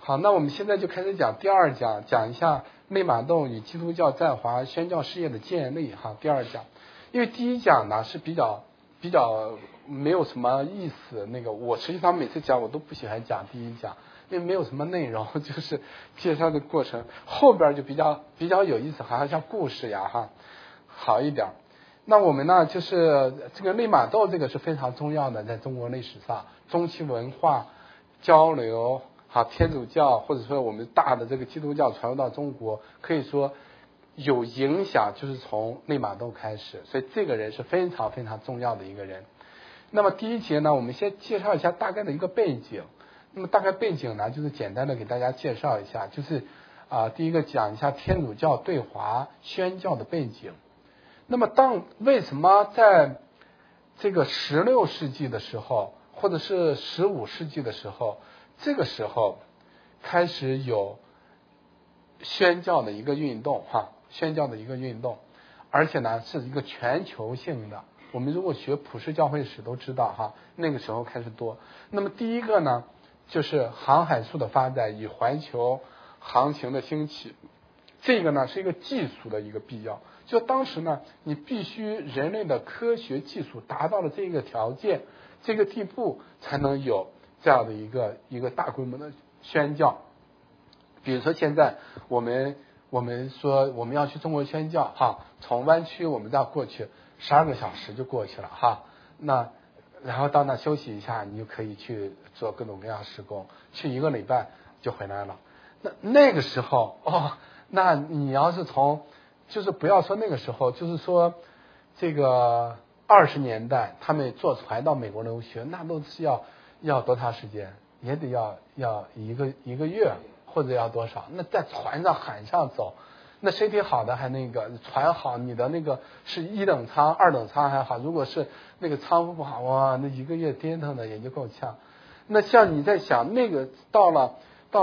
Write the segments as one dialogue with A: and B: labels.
A: 好，那我们现在就开始讲第二讲，讲一下内马洞与基督教在华宣教事业的建立哈。第二讲，因为第一讲呢是比较没有什么意思，那个我实际上每次讲我都不喜欢讲第一讲，因为没有什么内容，就是介绍的过程，后边就比较有意思，好像像故事呀哈，好一点。那我们呢就是这个内马洞这个是非常重要的，在中国历史上中期文化交流。好，天主教或者说我们大的这个基督教传入到中国，可以说有影响，就是从内马洞开始，所以这个人是非常非常重要的一个人。那么第一节呢，我们先介绍一下大概的一个背景。那么大概背景呢，就是简单的给大家介绍一下，就是第一个讲一下天主教对华宣教的背景。那么为什么在这个16世纪的时候，或者是15世纪的时候，这个时候开始有宣教的一个运动哈，宣教的一个运动，而且呢是一个全球性的。我们如果学普世教会史都知道哈，那个时候开始多。那么第一个呢，就是航海术的发展与环球航行的兴起，这个呢是一个技术的一个必要。就当时呢，你必须人类的科学技术达到了这个条件、这个地步，才能有这样的一个大规模的宣教。比如说现在我们说我们要去中国宣教哈，从湾区我们这样过去12个小时就过去了哈，那然后到那休息一下，你就可以去做各种各样施工，去1个礼拜就回来了。那个时候那你要是就是不要说那个时候，就是说这个20年代他们坐船到美国留学，那都是要多长时间？也得要一个月，或者要多少？那在船上海上走，那身体好的还那个船好，你的那个是1等舱、2等舱还好，如果是那个舱夫不好，哇，那1个月颠腾的也就够呛。那像你在想那个到了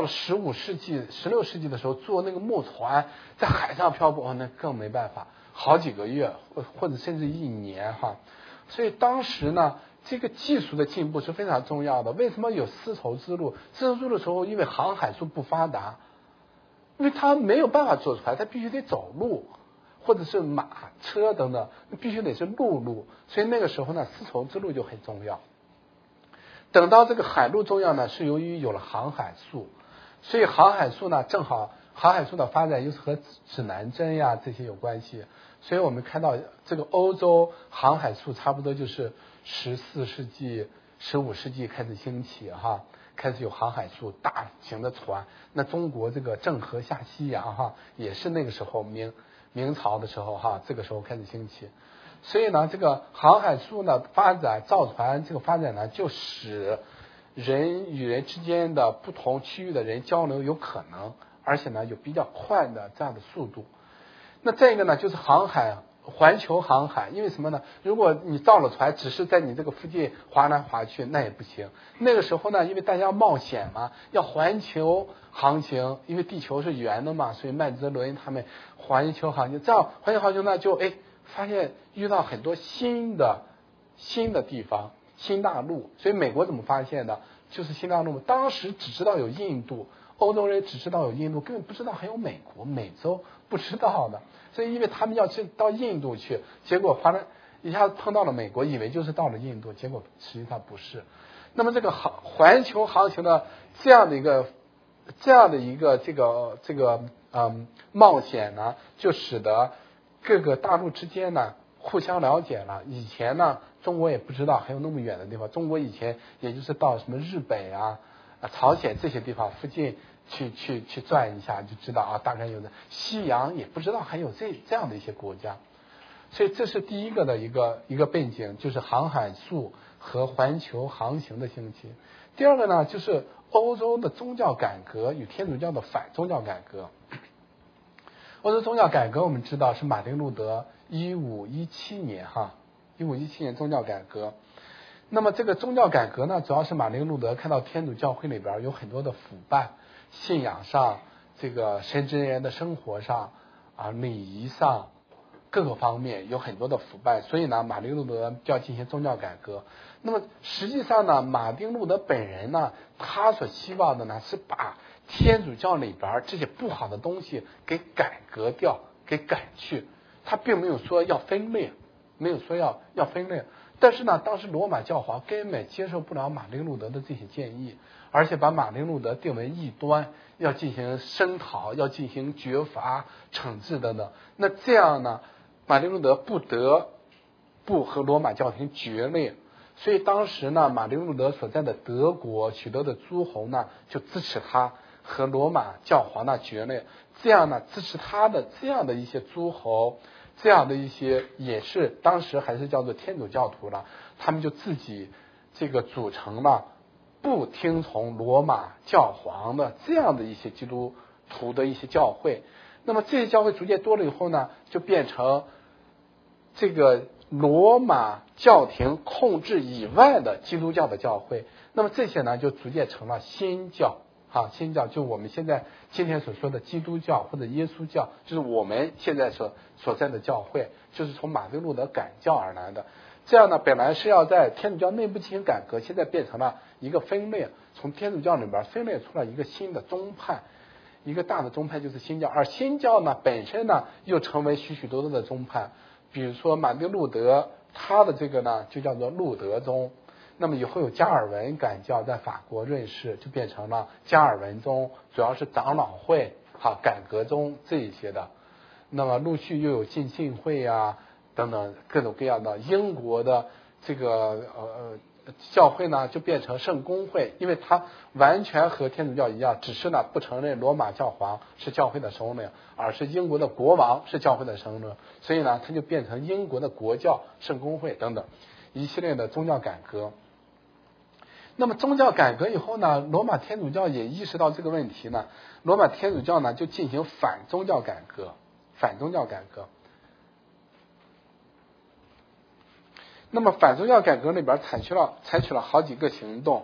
A: 15世纪、16世纪的时候，坐那个木船在海上漂泊，那更没办法，好几个月或者甚至1年哈。所以当时呢，这个技术的进步是非常重要的。为什么有丝绸之路？丝绸之路的时候，因为航海术不发达，因为他没有办法坐船，他必须得走路，或者是马车等等，必须得是陆路。所以那个时候呢，丝绸之路就很重要。等到这个海路重要呢，是由于有了航海术，所以航海术呢，正好航海术的发展又是和指南针呀这些有关系，所以我们看到这个欧洲航海术差不多就是14世纪、15世纪开始兴起哈，开始有航海术，大型的船。那中国这个郑和下西洋哈，也是那个时候明朝的时候哈，这个时候开始兴起。所以呢，这个航海术呢发展，造船这个发展呢，就使人与人之间的不同区域的人交流有可能，而且呢有比较快的这样的速度。那再一个呢，就是环球航海，因为什么呢？如果你造了船，只是在你这个附近划来划去，那也不行。那个时候呢，因为大家要冒险嘛，要环球航行，因为地球是圆的嘛，所以麦哲伦他们环球航行，这样环球航行呢就发现遇到很多新的地方，新大陆。所以美国怎么发现的？就是新大陆。当时只知道有印度，欧洲人只知道有印度，根本不知道还有美国、美洲，不知道的。所以因为他们要去到印度去，结果一下子碰到了美国，以为就是到了印度，结果实际上不是。那么这个环球航行的这样的一个冒险呢，就使得各个大陆之间呢互相了解了。以前呢，中国也不知道还有那么远的地方，中国以前也就是到什么日本朝鲜这些地方附近去转一下，就知道大概有的。西洋也不知道还有这样的一些国家。所以这是第一个的一个背景，就是航海术和环球航行的兴起。第二个呢，就是欧洲的宗教改革与天主教的反宗教改革。欧洲宗教改革我们知道是马丁路德1517年1517年宗教改革。那么这个宗教改革呢，主要是马丁路德看到天主教会里边有很多的腐败，信仰上、这个神职人员的生活上礼仪上各个方面有很多的腐败，所以呢，马丁路德就要进行宗教改革。那么实际上呢，马丁路德本人呢，他所希望的呢是把天主教里边这些不好的东西给改革掉，给改去。他并没有说要分裂，没有说要分裂。但是呢，当时罗马教皇根本接受不了马丁路德的这些建议，而且把马丁路德定为异端，要进行声讨，要进行绝罚、惩治等等。那这样呢，马丁路德不得不和罗马教廷决裂。所以当时呢，马丁路德所在的德国许多的诸侯呢，就支持他和罗马教皇呢决裂。这样呢，支持他的这样的一些诸侯，这样的一些也是当时还是叫做天主教徒了，他们就自己这个组成了不听从罗马教皇的这样的一些基督徒的一些教会。那么这些教会逐渐多了以后呢，就变成这个罗马教廷控制以外的基督教的教会。那么这些呢，就逐渐成了新教。新教就我们现在今天所说的基督教或者耶稣教，就是我们现在所在的教会，就是从马丁路德改教而来的。这样呢，本来是要在天主教内部进行改革，现在变成了一个分裂，从天主教里边分裂出了一个新的宗派，一个大的宗派就是新教。而新教呢本身呢又成为许许多多的宗派，比如说马丁路德他的这个呢就叫做路德宗。那么以后有加尔文改教，在法国、瑞士就变成了加尔文宗，主要是长老会、改革宗这一些的。那么陆续又有浸信会啊等等各种各样的。英国的这个教会呢就变成圣公会，因为它完全和天主教一样，只是呢不承认罗马教皇是教会的首领，而是英国的国王是教会的首领，所以呢它就变成英国的国教圣公会等等一系列的宗教改革。那么宗教改革以后呢，罗马天主教也意识到这个问题呢，罗马天主教呢就进行反宗教改革。那么反宗教改革里边采取了好几个行动。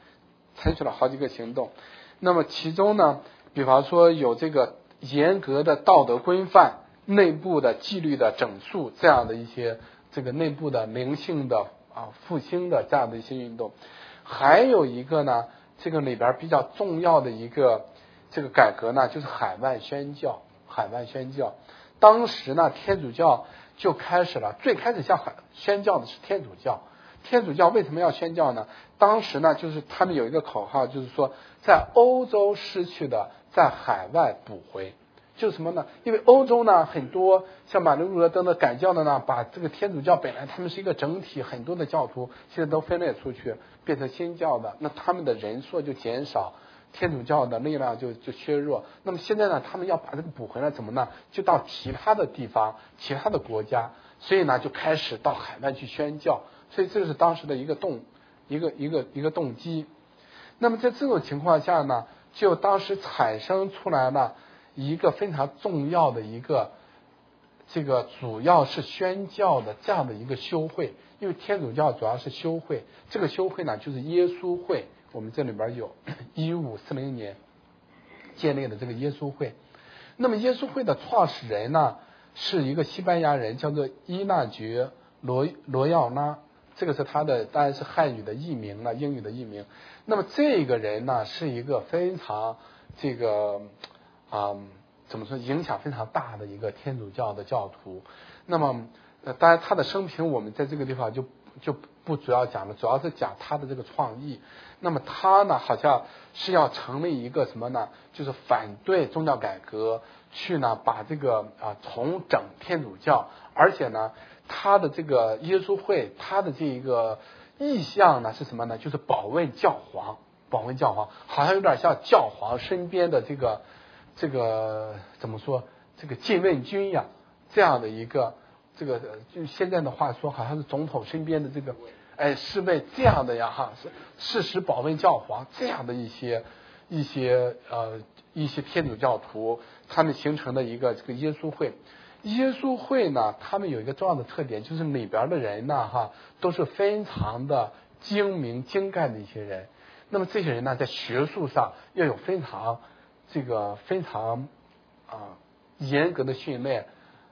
A: 那么其中呢，比方说有这个严格的道德规范、内部的纪律的整肃，这样的一些这个内部的灵性的复兴的这样的一些运动。还有一个呢，这个里边比较重要的一个这个改革呢，就是海外宣教。当时呢，天主教就开始了，最开始向宣教的是天主教。天主教为什么要宣教呢？当时呢，就是他们有一个口号，就是说在欧洲失去的，在海外补回。就是什么呢？因为欧洲呢，很多像马丁路德等等改教的呢，把这个天主教本来他们是一个整体，很多的教徒现在都分裂出去，变成新教的，那他们的人数就减少，天主教的力量就削弱。那么现在呢，他们要把这个补回来，怎么呢？就到其他的地方、其他的国家，所以呢，就开始到海外去宣教。所以这是当时的一个动机。那么在这种情况下呢，就当时产生出来了一个非常重要的一个这个主要是宣教的这样的一个修会。因为天主教主要是修会，这个修会呢就是耶稣会，我们这里边有1540年建立的这个耶稣会。那么耶稣会的创始人呢是一个西班牙人，叫做伊纳爵罗耀拉，这个是他的当然是汉语的译名了，英语的译名。那么这个人呢是一个非常这个怎么说影响非常大的一个天主教的教徒。那么当然他的生平我们在这个地方就不主要讲了，主要是讲他的这个创意。那么他呢好像是要成立一个什么呢，就是反对宗教改革，去呢把这个重整天主教。而且呢他的这个耶稣会，他的这一个意向呢是什么呢，就是保卫教皇，好像有点像教皇身边的这个怎么说，这个禁卫军呀，这样的一个这个就现在的话说好像是总统身边的这个侍卫这样的呀是事实保卫教皇这样的一些天主教徒，他们形成的一个这个耶稣会。耶稣会呢，他们有一个重要的特点，就是里边的人呢都是非常的精明精干的一些人。那么这些人呢在学术上要有非常严格的训练，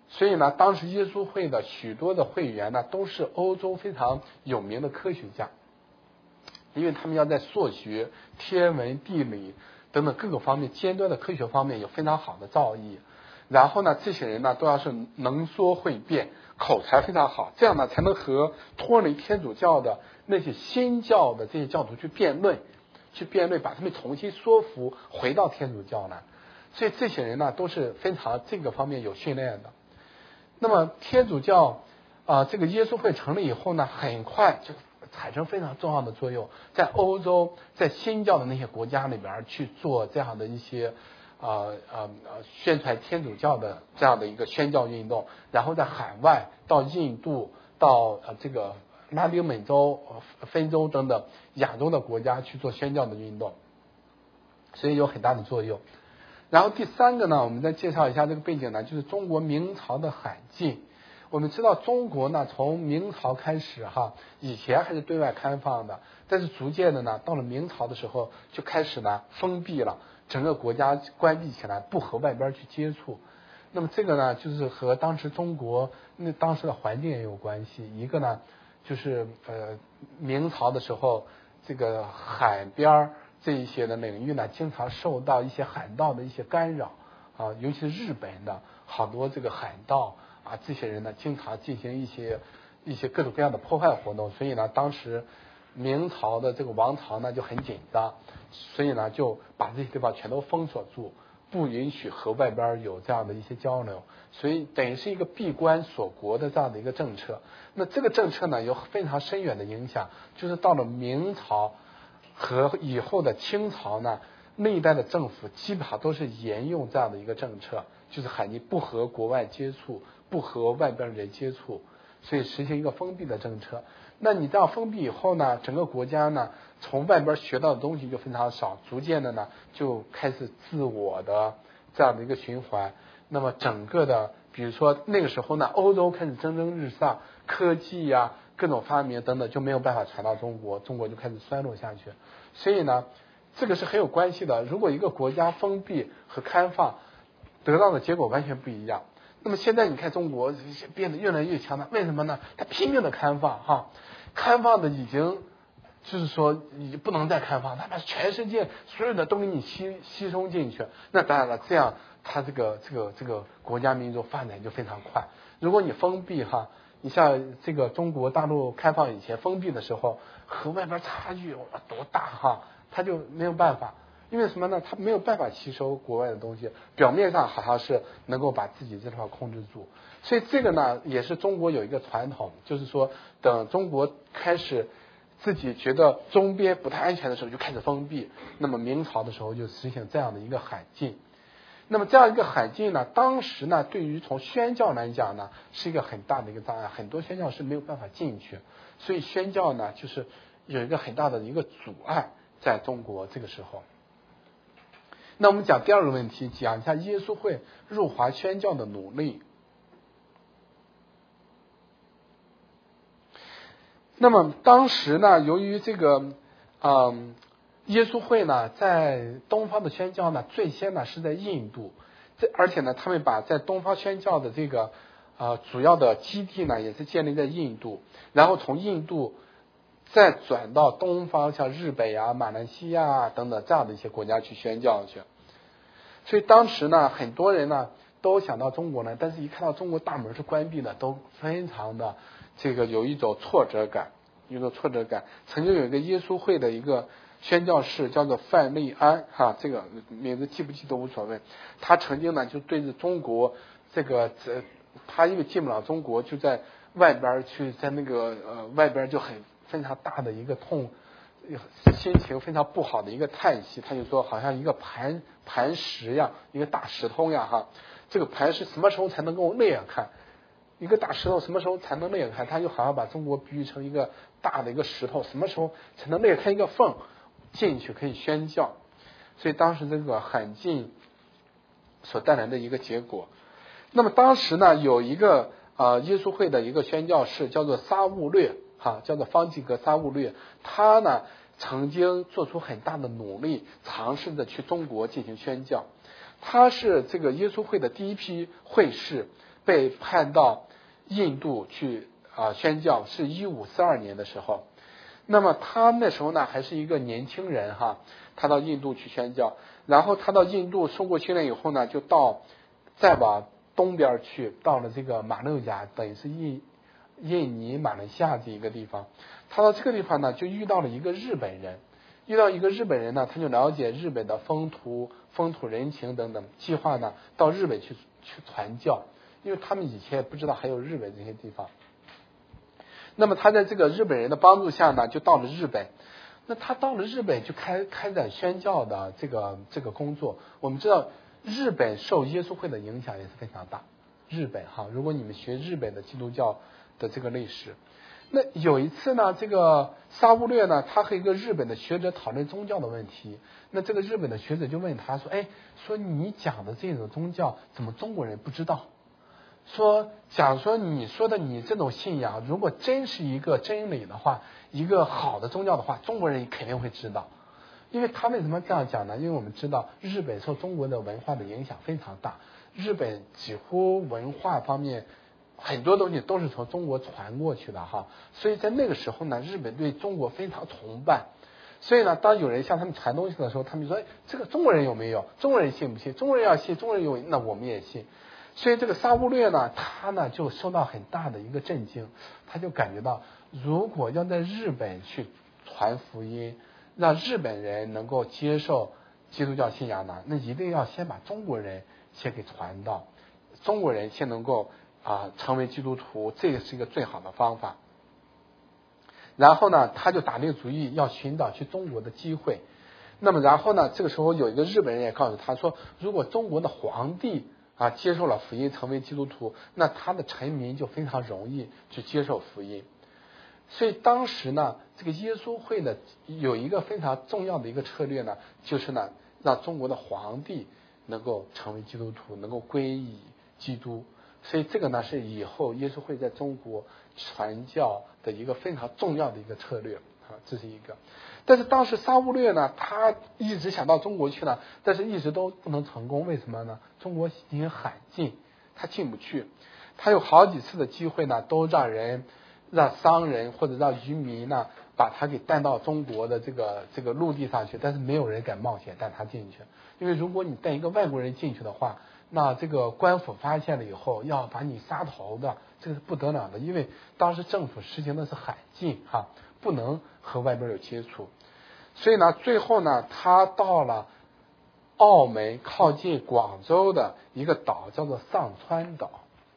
A: 所以呢，当时耶稣会的许多的会员呢，都是欧洲非常有名的科学家，因为他们要在数学、天文、地理等等各个方面尖端的科学方面有非常好的造诣。然后呢，这些人呢都要是能说会辩，口才非常好，这样呢才能和脱离天主教的那些新教的这些教徒去辩论，把他们重新说服回到天主教来。所以这些人呢都是非常这个方面有训练的。那么天主教这个耶稣会成立以后呢，很快就产生非常重要的作用，在欧洲，在新教的那些国家里边去做这样的一些宣传天主教的这样的一个宣教运动，然后在海外到印度，到这个拉丁美洲、非洲等等亚洲的国家去做宣教的运动，所以有很大的作用。然后第三个呢，我们再介绍一下这个背景呢，就是中国明朝的海禁。我们知道中国呢，从明朝开始以前还是对外开放的，但是逐渐的呢，到了明朝的时候就开始呢封闭了，整个国家关闭起来，不和外边去接触。那么这个呢，就是和当时中国当时的环境也有关系。一个呢，就是明朝的时候，这个海边这一些的领域呢，经常受到一些海盗的一些干扰尤其是日本的好多这个海盗这些人呢，经常进行一些各种各样的破坏活动，所以呢，当时明朝的这个王朝呢就很紧张，所以呢就把这些地方全都封锁住，不允许和外边有这样的一些交流，所以等于是一个闭关锁国的这样的一个政策。那这个政策呢有非常深远的影响，就是到了明朝和以后的清朝呢，那一代的政府基本上都是沿用这样的一个政策，就是喊你不和国外接触，不和外边人接触，所以实行一个封闭的政策。那你这样封闭以后呢，整个国家呢从外边学到的东西就非常少，逐渐的呢就开始自我的这样的一个循环。那么整个的比如说那个时候呢，欧洲开始蒸蒸日上，科技各种发明等等就没有办法传到中国，中国就开始衰落下去。所以呢这个是很有关系的，如果一个国家封闭和开放得到的结果完全不一样。那么现在你看中国变得越来越强大，为什么呢？他拼命的开放开放的已经就是说你不能再开放，他把全世界所有的都给你吸收进去，那当然了，这样他这个国家民族发展就非常快。如果你封闭你像这个中国大陆开放以前封闭的时候，和外边差距多大他就没有办法。因为什么呢？他没有办法吸收国外的东西，表面上好像是能够把自己这块控制住。所以这个呢，也是中国有一个传统，就是说等中国开始自己觉得周边不太安全的时候，就开始封闭。那么明朝的时候就实行这样的一个海禁。那么这样一个海禁呢，当时呢，对于从宣教来讲呢，是一个很大的一个障碍，很多宣教士没有办法进去，所以宣教呢，就是有一个很大的一个阻碍在中国这个时候。那我们讲第二个问题，讲一下耶稣会入华宣教的努力。那么当时呢，由于这个耶稣会呢在东方的宣教呢，最先呢是在印度，而且呢他们把在东方宣教的这个主要的基地呢也是建立在印度，然后从印度再转到东方，像日本马来西亚等等这样的一些国家去宣教去。所以当时呢，很多人呢都想到中国来，但是一看到中国大门是关闭的，都非常的有一种挫折感。曾经有一个耶稣会的一个宣教士叫做范利安这个名字记不记都无所谓。他曾经呢就对着中国他因为进不了中国，就在外边去，在那个外边就非常大的一个心情非常不好的一个叹息。他就说好像一个磐石一个大石头这个磐石什么时候才能够裂开，一个大石头什么时候才能裂开，他就好像把中国比喻成一个大的一个石头，什么时候才能裂开一个缝进去可以宣教。所以当时这个海禁所带来的一个结果。那么当时呢有一个耶稣会的一个宣教士叫做撒务略叫做方济各撒务略，他呢曾经做出很大的努力，尝试着去中国进行宣教。他是这个耶稣会的第一批会士， 被派到印度去宣教，是1542年的时候。那么他那时候呢还是一个年轻人哈，他到印度去宣教，然后他到印度受过训练以后呢，就再往东边去，到了这个马六甲，等于是印尼、马来西亚这一个地方。他到这个地方呢，就遇到了一个日本人。遇到一个日本人呢，他就了解日本的风土人情等等，计划呢到日本去传教，因为他们以前也不知道还有日本这些地方。那么他在这个日本人的帮助下呢，就到了日本。那他到了日本就开展宣教的这个工作。我们知道日本受耶稣会的影响也是非常大。日本哈，如果你们学日本的基督教的这个历史。那有一次呢，这个沙乌略呢，他和一个日本的学者讨论宗教的问题。那这个日本的学者就问他说：“说你讲的这种宗教，怎么中国人不知道？说，假如说你说的你这种信仰，如果真是一个真理的话，一个好的宗教的话，中国人肯定会知道。因为他为什么这样讲呢？因为我们知道日本受中国的文化的影响非常大，日本几乎文化方面。”很多东西都是从中国传过去的哈，所以在那个时候呢，日本对中国非常崇拜。所以呢，当有人向他们传东西的时候，他们说：“这个中国人有没有？中国人信不信？中国人要信，中国人有，那我们也信。”所以这个沙乌略呢，他呢就受到很大的一个震惊，他就感觉到，如果要在日本去传福音，让日本人能够接受基督教信仰呢，那一定要先把中国人先给传到，中国人先能够。成为基督徒，这个是一个最好的方法。然后呢，他就打定主意要寻找去中国的机会。那么然后呢，这个时候有一个日本人也告诉他说，如果中国的皇帝接受了福音，成为基督徒，那他的臣民就非常容易去接受福音。所以当时呢，这个耶稣会的有一个非常重要的一个策略呢，就是呢，让中国的皇帝能够成为基督徒，能够皈依基督。所以这个呢是以后耶稣会在中国传教的一个非常重要的一个策略这是一个。但是当时沙乌略呢，他一直想到中国去呢，但是一直都不能成功。为什么呢？中国已经很近，他进不去。他有好几次的机会呢，都让商人或者让渔民呢把他给带到中国的这个陆地上去，但是没有人敢冒险带他进去，因为如果你带一个外国人进去的话，那这个官府发现了以后要把你杀头的，这个是不得了的。因为当时政府实行的是海禁不能和外边有接触。所以呢，最后呢，他到了澳门靠近广州的一个岛，叫做上川岛。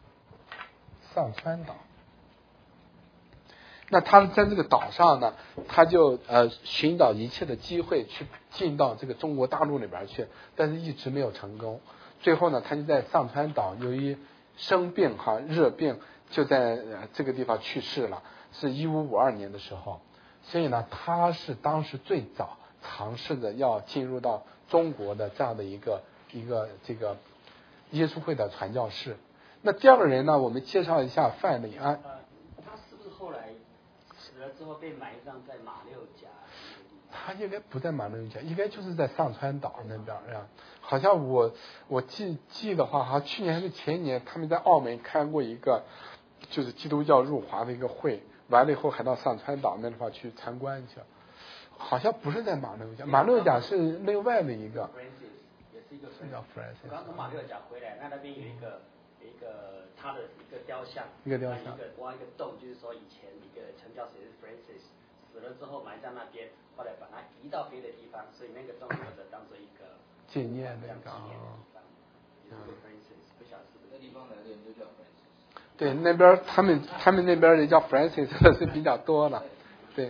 A: 那他在这个岛上呢，他就寻找一切的机会去进到这个中国大陆里边去，但是一直没有成功。最后呢，他就在上川岛由于生病热病，就在这个地方去世了，是1552年的时候。所以呢，他是当时最早尝试着要进入到中国的这样的一个这个耶稣会的传教士。那第二个人呢，我们介绍一下范礼安。
B: 他是不是后来死了之后被埋葬在马六甲？
A: 他应该不在马六甲，应该就是在上川岛那边好像我记的话，好像去年还是前年，他们在澳门开过一个就是基督教入华的一个会，完了以后还到上川岛那地方去参观去。好像不是在马六甲，马六甲是另外的一个。
B: 也是一个。
A: 是叫 Francis。
B: 刚从马六甲回来，那边有一个他的一个雕像，挖一个洞，就是说以前一个传教士是 Francis 死了之后埋在那边，后来把它移到别的地方，所以那个洞留着当做一个
A: 纪念的
B: 地方。Francis 不晓得是不是那地方来的人都叫 Francis。
A: 对，那边他们那边人叫 Francis 的是比较多了，对。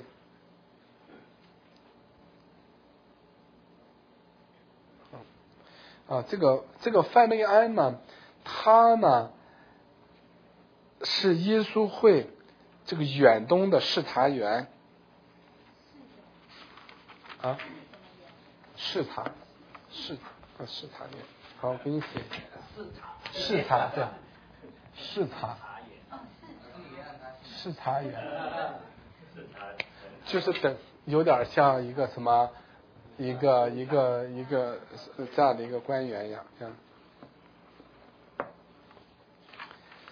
A: 这个范内安呢，他呢是耶稣会这个远东的视察员视察员。好，我给你写视察对，视察员，就是等有点像一个什么。一个这样的一个官员一样。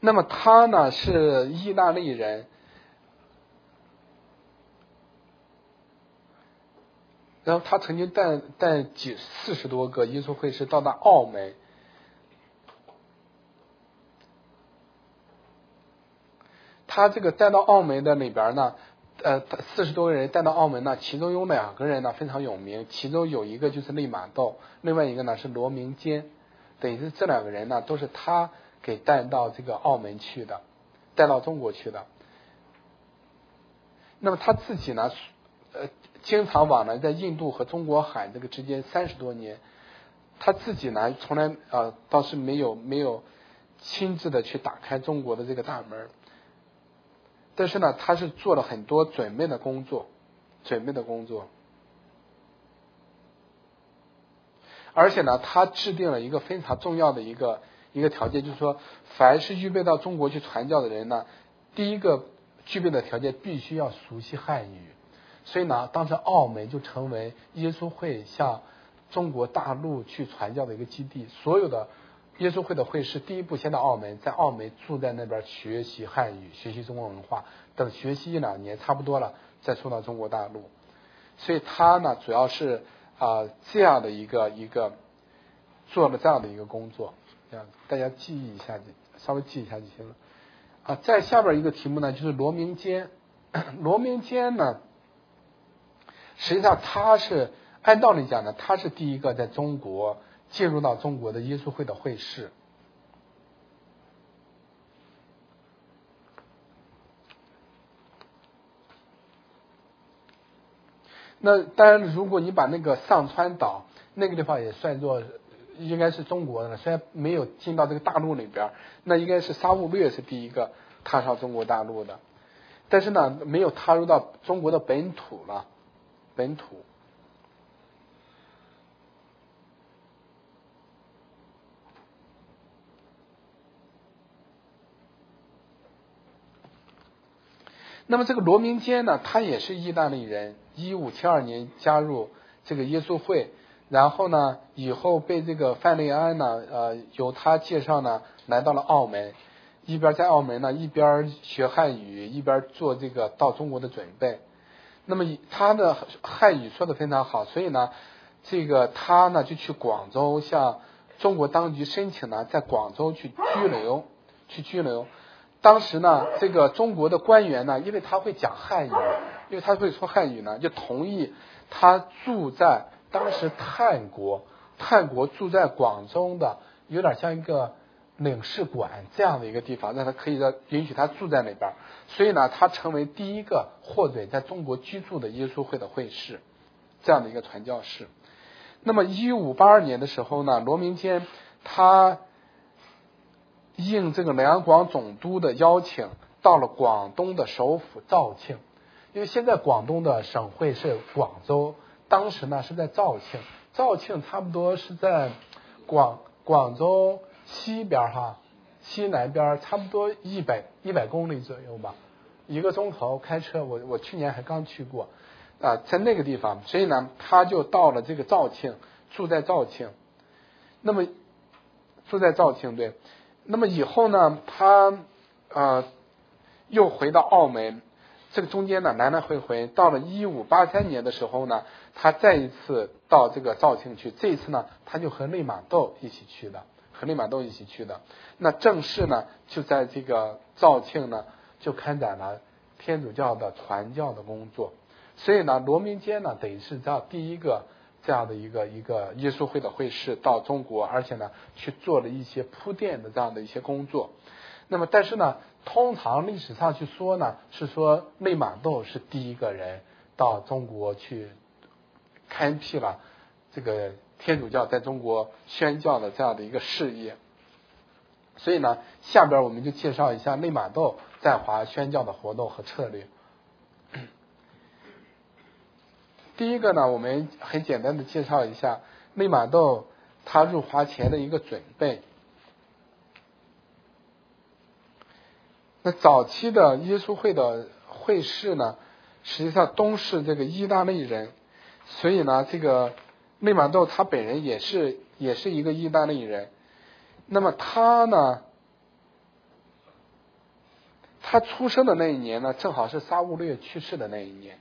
A: 那么他呢是意大利人，然后他曾经带40多个耶稣会士到达澳门。他这个带到澳门的里边呢，40多个人带到澳门呢，其中有2个人呢非常有名，其中有一个就是利玛窦，另外一个呢是罗明坚，等于是这2个人呢都是他给带到这个澳门去的，带到中国去的。那么他自己呢，经常往来在印度和中国海这个之间30多年，他自己呢从来倒是没有亲自的去打开中国的这个大门。但是呢，他是做了很多准备的工作，而且呢，他制定了一个非常重要的一个条件，就是说，凡是预备到中国去传教的人呢，第一个具备的条件必须要熟悉汉语。所以呢，当时澳门就成为耶稣会向中国大陆去传教的一个基地，所有的耶稣会的会士第一步先到澳门，在澳门住在那边学习汉语，学习中国文化，等学习1-2年差不多了，再送到中国大陆。所以他呢，主要是这样的一个做了这样的一个工作，这样大家记忆一下，稍微记一下就行了。在下边一个题目呢，就是罗明坚。罗明坚呢，实际上他是按道理讲呢，他是第一个在中国进入到中国的耶稣会的会士。那当然，如果你把那个上川岛那个地方也算作应该是中国的了，虽然没有进到这个大陆里边，那应该是沙勿略是第一个踏上中国大陆的，但是呢，没有踏入到中国的本土了，本土。那么这个罗明坚呢，他也是意大利人，1572年加入这个耶稣会，然后呢，以后被这个范雷安呢，由他介绍呢，来到了澳门，一边在澳门呢，一边学汉语，一边做这个到中国的准备。那么他的汉语说得非常好，所以呢，这个他呢就去广州向中国当局申请呢，在广州去拘留。当时呢，这个中国的官员呢，因为他会讲汉语，因为他会说汉语呢，就同意他住在当时泰国住在广州的，有点像一个领事馆这样的一个地方，让他可以允许他住在那边。所以呢，他成为第一个获准在中国居住的耶稣会的会士，这样的一个传教士。那么1582年的时候呢，罗明坚他应这个两广总督的邀请，到了广东的首府肇庆。因为现在广东的省会是广州，当时呢是在肇庆。肇庆差不多是在广州西边西南边，差不多100公里左右吧，1个钟头开车。我去年还刚去过在那个地方。所以呢，他就到了这个肇庆，住在肇庆。那么对。那么以后呢，他又回到澳门，这个中间呢来来回回，到了1583年的时候呢，他再一次到这个肇庆去，这一次呢他就和利玛窦一起去的。那正式呢就在这个肇庆呢就开展了天主教的传教的工作。所以呢，罗明坚呢等于是第一个这样的一个耶稣会的会士到中国，而且呢去做了一些铺垫的这样的一些工作。那么但是呢，通常历史上去说呢，是说利玛窦是第一个人到中国去开辟了这个天主教在中国宣教的这样的一个事业。所以呢，下边我们就介绍一下利玛窦在华宣教的活动和策略。第一个呢，我们很简单的介绍一下利玛窦他入华前的一个准备。那早期的耶稣会的会士呢，实际上都是这个意大利人，所以呢，这个利玛窦他本人也是一个意大利人。那么他呢， 他出生的那一年呢，正好是沙勿略去世的那一年。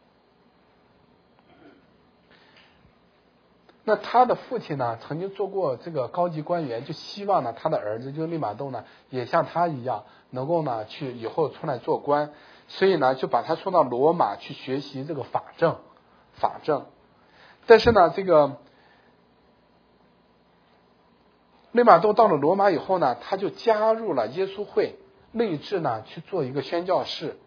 A: 那他的父亲呢，曾经做过这个高级官员，就希望呢他的儿子就是利玛窦呢，也像他一样，能够呢去以后出来做官，所以呢就把他送到罗马去学习这个法政。但是呢，这个利玛窦到了罗马以后呢，他就加入了耶稣会，立志呢去做一个宣教士，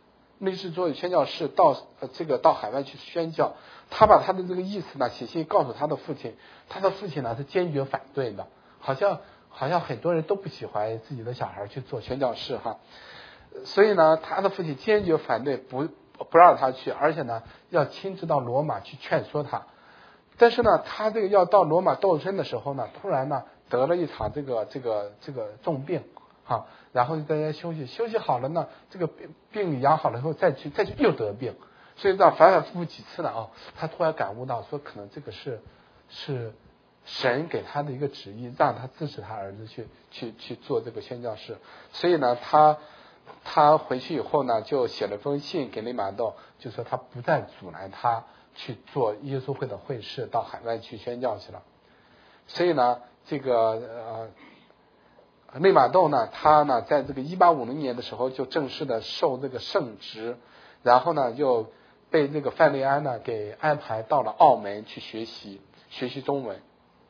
A: 到海外去宣教。他把他的这个意思呢写信告诉他的父亲，他的父亲呢是坚决反对的，好像很多人都不喜欢自己的小孩去做宣教士哈，所以呢他的父亲坚决反对，不让他去，而且呢要亲自到罗马去劝说他。但是呢他这个要到罗马斗身的时候呢，突然呢得了一场这个重病哈，然后就在家休息好了呢，这个病养好了以后再去又得病。所以这样反反复复几次呢他突然感悟到说，可能这个是神给他的一个旨意，让他支持他儿子去做这个宣教士。所以呢他回去以后呢，就写了封信给利玛窦，就说他不再阻拦他去做耶稣会的会士，到海外去宣教去了。所以呢这个利玛窦呢，他呢在这个1850年的时候就正式的受这个圣职，然后呢就被这个范利安呢给安排到了澳门去学习中文。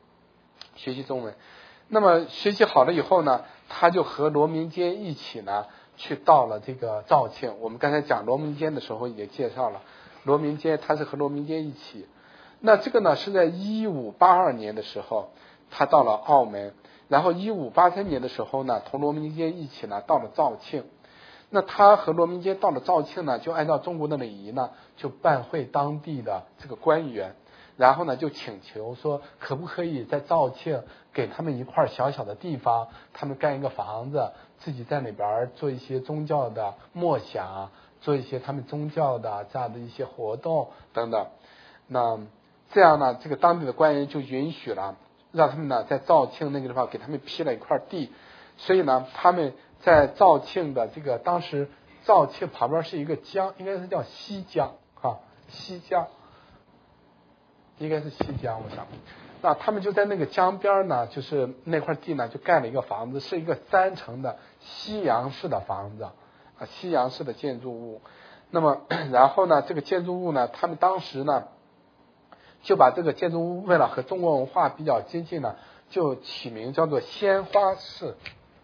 A: 那么学习好了以后呢，他就和罗明坚一起呢去到了这个肇庆。我们刚才讲罗明坚的时候也介绍了，罗明坚他是和罗明坚一起。那这个呢是在1582年的时候他到了澳门，然后1583年的时候呢同罗明坚一起呢到了肇庆。那他和罗明坚到了肇庆呢，就按照中国的礼仪呢，就拜会当地的这个官员，然后呢就请求说，可不可以在肇庆给他们一块小小的地方，他们盖一个房子，自己在里边做一些宗教的默想，做一些他们宗教的这样的一些活动等等。那这样呢，这个当地的官员就允许了，让他们呢在肇庆那个地方给他们批了一块地，所以呢他们在肇庆的这个当时肇庆旁边是一个江，应该是叫西江西江，应该是西江我想。那他们就在那个江边呢，就是那块地呢就盖了一个房子，是一个3层的西洋式的房子西洋式的建筑物。那么然后呢这个建筑物呢，他们当时呢就把这个建筑物为了和中国文化比较接近呢，就起名叫做鲜花寺。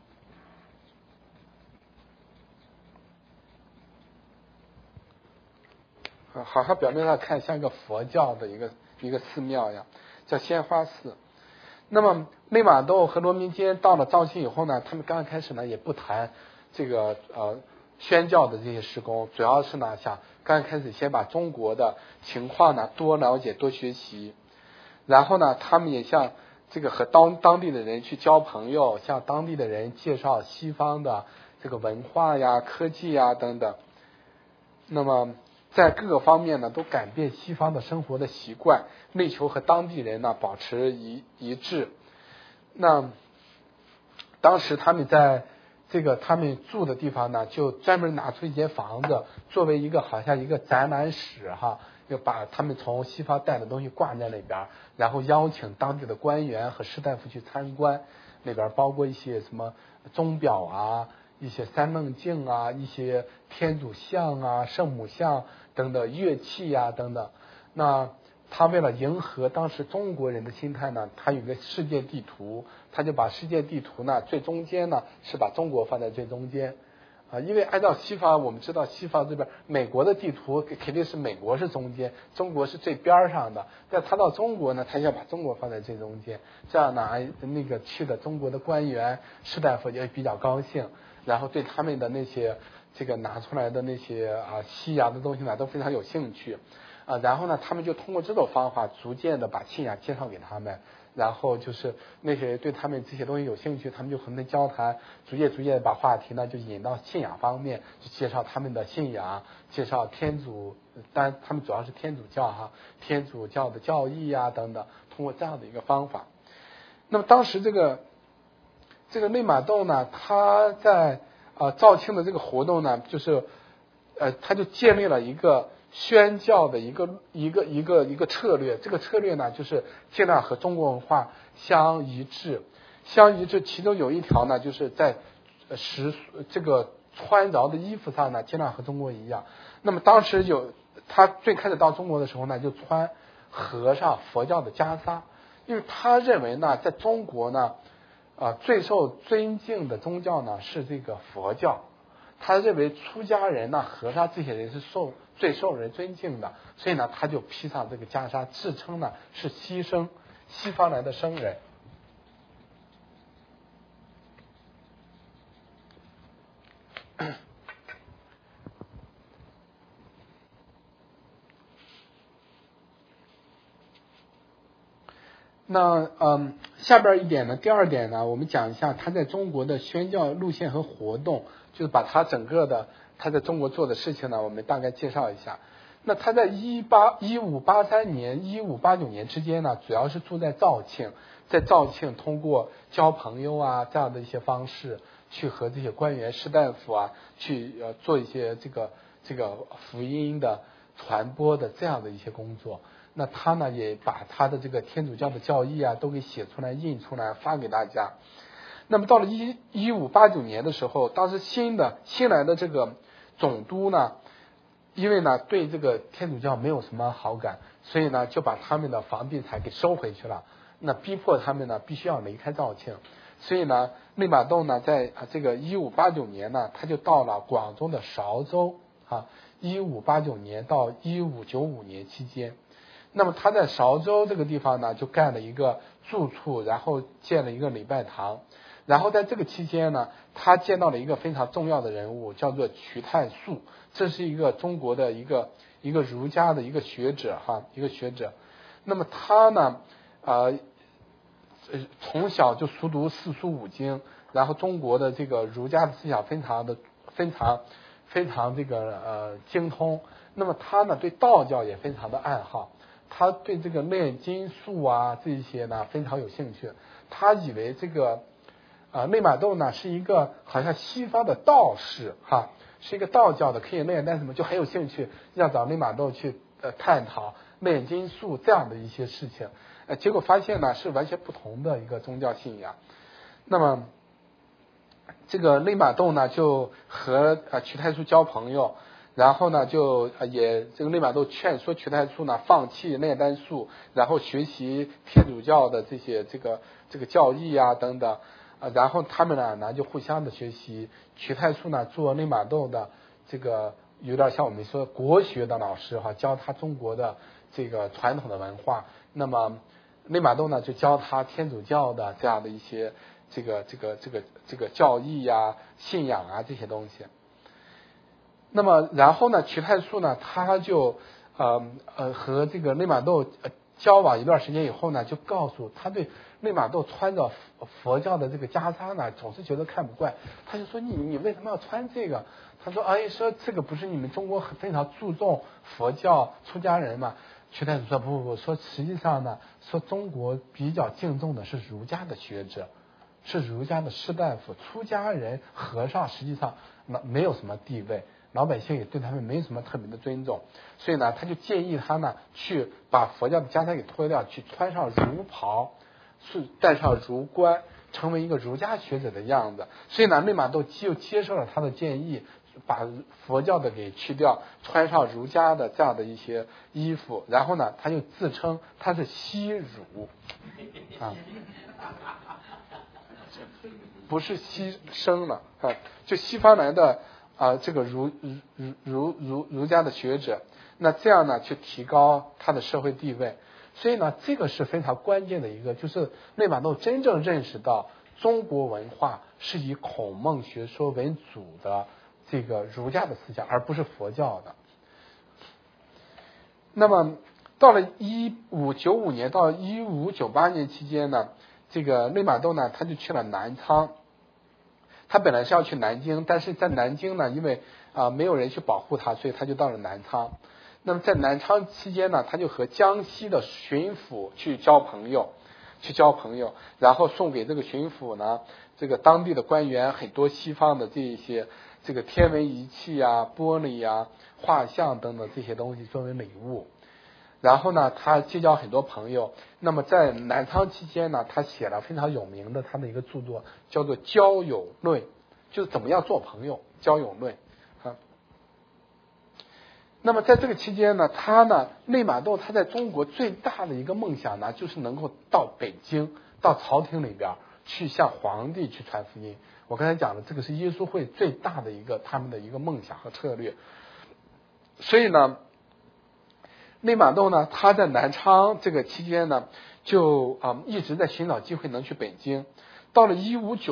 A: 好像表面上看像一个佛教的一个寺庙一样，叫鲜花寺。那么利玛窦和罗明坚到了肇庆以后呢，他们刚开始呢也不谈这个宣教的这些事工，主要是呢想刚开始先把中国的情况呢多了解多学习，然后呢他们也向这个和当地的人去交朋友，向当地的人介绍西方的这个文化呀、科技呀等等。那么在各个方面呢都改变西方的生活的习惯，力求和当地人呢保持一致。那当时他们在这个他们住的地方呢，就专门拿出一间房子作为一个好像一个展览室就把他们从西方带的东西挂在那边，然后邀请当地的官员和士大夫去参观。那边包括一些什么钟表一些三棱镜一些天主像圣母像等等乐器等等。那他为了迎合当时中国人的心态呢，他有一个世界地图，他就把世界地图呢最中间呢是把中国放在最中间因为按照西方，我们知道西方这边美国的地图肯定是美国是中间，中国是最边上的。但他到中国呢，他要把中国放在最中间，这样呢，那个去的中国的官员士大夫也比较高兴，然后对他们的那些这个拿出来的那些西洋的东西呢都非常有兴趣然后呢，他们就通过这种方法逐渐的把信仰介绍给他们。然后就是那些对他们这些东西有兴趣，他们就和他们交谈，逐渐把话题呢就引到信仰方面，就介绍他们的信仰，介绍天主，但他们主要是天主教天主教的教义等等，通过这样的一个方法。那么当时这个利玛窦呢，他在肇庆的这个活动呢，就是他就建立了一个宣教的一个策略，这个策略呢就是尽量和中国文化相一致，其中有一条呢就是在这个穿着的衣服上呢尽量和中国一样。那么当时他最开始到中国的时候呢，就穿和尚佛教的袈裟，因为他认为呢，在中国呢最受尊敬的宗教呢是这个佛教，他认为出家人呢、和尚这些人是最受人尊敬的，所以呢他就披上这个袈裟，自称呢是西方来的僧人。那下边一点呢，第二点呢，我们讲一下他在中国的宣教路线和活动，就是把他整个的他在中国做的事情呢，我们大概介绍一下。那他在1583年、1589年之间呢，主要是住在肇庆，在肇庆通过交朋友啊这样的一些方式，去和这些官员、士大夫啊，去做一些这个福音的传播的这样的一些工作。那他呢也把他的这个天主教的教义啊都给写出来、印出来发给大家。那么到了1589年的时候，当时新来的这个总督呢，因为呢对这个天主教没有什么好感，所以呢就把他们的房地产给收回去了，那逼迫他们呢必须要离开肇庆。所以呢内马窦呢在这个1589年呢，他就到了广东的韶州1589年到1595年期间。那么他在韶州这个地方呢，就盖了一个住处，然后建了一个礼拜堂。然后在这个期间呢，他见到了一个非常重要的人物，叫做瞿太素。这是一个中国的一个儒家的一个学者一个学者。那么他呢从小就熟读四书五经，然后中国的这个儒家的思想非常这个精通。那么他呢对道教也非常的爱好，他对这个炼金术啊这些呢非常有兴趣。他以为这个内马窦呢是一个好像西方的道士是一个道教的可以炼丹什么，就很有兴趣要找内马窦去探讨炼金术这样的一些事情。结果发现呢是完全不同的一个宗教信仰。那么这个内马窦呢就和瞿太素交朋友，然后呢就这个内马窦劝说瞿太素呢放弃炼丹术，然后学习天主教的这些这个教义啊等等然后他们俩呢就互相的学习。瞿太素呢做内马窦的这个有点像我们说国学的老师教他中国的这个传统的文化。那么内马窦呢就教他天主教的这样的一些这个教义啊、信仰啊这些东西。那么然后呢瞿太素呢他就和这个内马窦交往一段时间以后呢，就告诉他对内马窦穿着佛教的这个袈裟呢总是觉得看不惯。他就说你为什么要穿这个？他说说这个不是你们中国非常注重佛教出家人嘛？瞿太素说不，说实际上呢，说中国比较敬重的是儒家的学者，是儒家的士大夫，出家人和尚实际上没有什么地位，老百姓也对他们没什么特别的尊重。所以呢他就建议他呢去把佛教的袈裟给脱掉，去穿上儒袍，是戴上儒冠，成为一个儒家学者的样子。所以呢内马窦就接受了他的建议，把佛教的给去掉，穿上儒家的这样的一些衣服，然后呢他就自称他是西儒不是西生了就西方来的这个儒家的学者。那这样呢去提高他的社会地位。所以呢这个是非常关键的一个，就是内马窦真正认识到中国文化是以孔孟学说为主的这个儒家的思想，而不是佛教的。那么到了1595年到1598年期间呢，这个内马窦呢他就去了南昌。他本来是要去南京，但是在南京呢因为没有人去保护他，所以他就到了南昌。那么在南昌期间呢，他就和江西的巡抚去交朋友。 去交朋友，然后送给这个巡抚呢，这个当地的官员很多西方的这些这个天文仪器啊、玻璃啊、画像等等这些东西作为礼物。然后呢，他结交很多朋友。那么在南昌期间呢，他写了非常有名的他的一个著作，叫做《交友论》，就是怎么样做朋友，交友论啊。那么在这个期间呢，内马窦他在中国最大的一个梦想呢，就是能够到北京，到朝廷里边去向皇帝去传福音。我刚才讲的这个是耶稣会最大的一个他们的一个梦想和策略。所以呢，内马窦呢，他在南昌这个期间呢，就一直在寻找机会能去北京。到了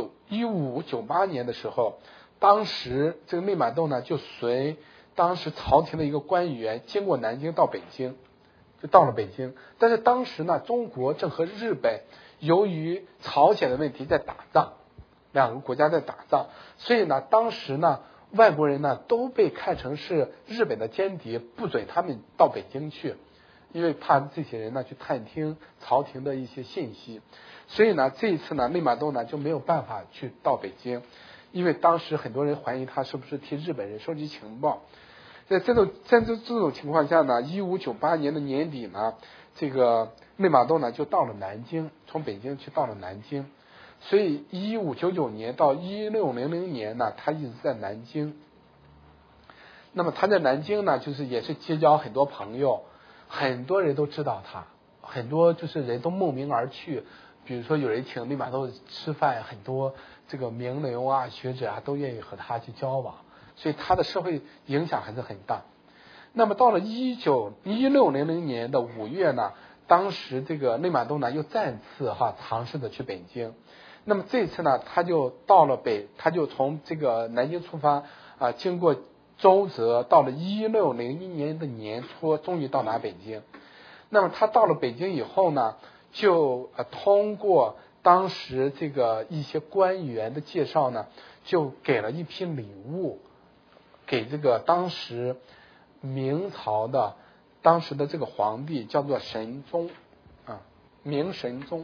A: 1598年的时候，当时这个内马窦呢，就随当时朝廷的一个官员经过南京到北京，就到了北京。但是当时呢，中国正和日本由于朝鲜的问题在打仗，两个国家在打仗，所以呢，当时呢，外国人呢都被看成是日本的间谍，不准他们到北京去，因为怕这些人呢去探听朝廷的一些信息。所以呢，这一次呢，内马窦呢就没有办法去到北京，因为当时很多人怀疑他是不是替日本人收集情报。在这种情况下呢，1598年的年底呢，这个内马窦呢就到了南京，从北京去到了南京。所以1599年到1600年呢，他一直在南京。那么他在南京呢，就是也是结交很多朋友，很多人都知道他，很多就是人都慕名而去。比如说有人请内马窦吃饭，很多这个名流啊、学者啊都愿意和他去交往，所以他的社会影响还是很大。那么到了1600年的5月呢，当时这个内马窦呢又再次尝试着去北京。那么这次呢，他就从这个南京出发经过周折，到了1601年的年初，终于到达北京。那么他到了北京以后呢，就通过当时这个一些官员的介绍呢，就给了一批礼物给这个当时明朝的当时的这个皇帝，叫做神宗明神宗。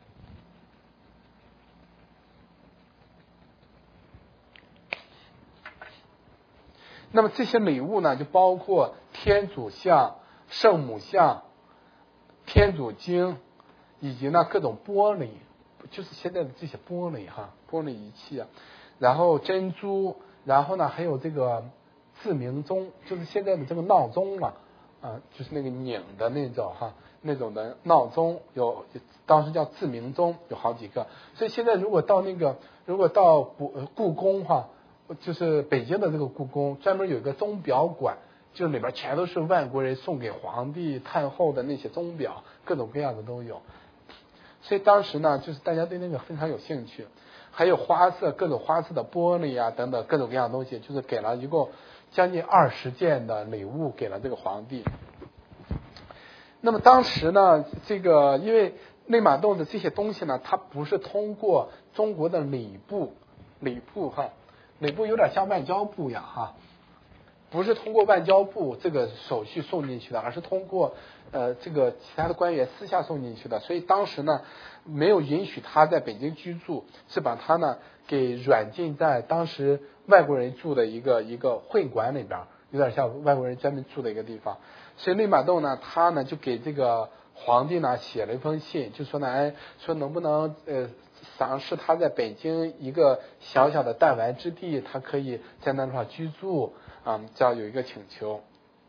A: 那么这些礼物呢，就包括天主像、圣母像、天主经，以及呢各种玻璃，就是现在的这些玻璃玻璃仪器然后珍珠，然后呢还有这个自鸣钟，就是现在的这个闹钟就是那个拧的那种那种的闹钟，当时叫自鸣钟，有好几个。所以现在如果到故宫就是北京的这个故宫，专门有一个钟表馆，就里边全都是外国人送给皇帝太后的那些钟表，各种各样的都有。所以当时呢，就是大家对那个非常有兴趣，还有各种花色的玻璃等等各种各样的东西，就是给了一共将近20件的礼物给了这个皇帝。那么当时呢，这个因为内马窦的这些东西呢，它不是通过中国的礼部有点像外交部不是通过外交部这个手续送进去的，而是通过这个其他的官员私下送进去的。所以当时呢，没有允许他在北京居住，是把他呢给软禁在当时外国人住的一个会馆里边，有点像外国人专门住的一个地方。所以内马窦呢，他呢就给这个皇帝呢写了一封信，就说呢，说能不能赏识他在北京一个小小的弹丸之地，他可以在那块居住这样有一个请求。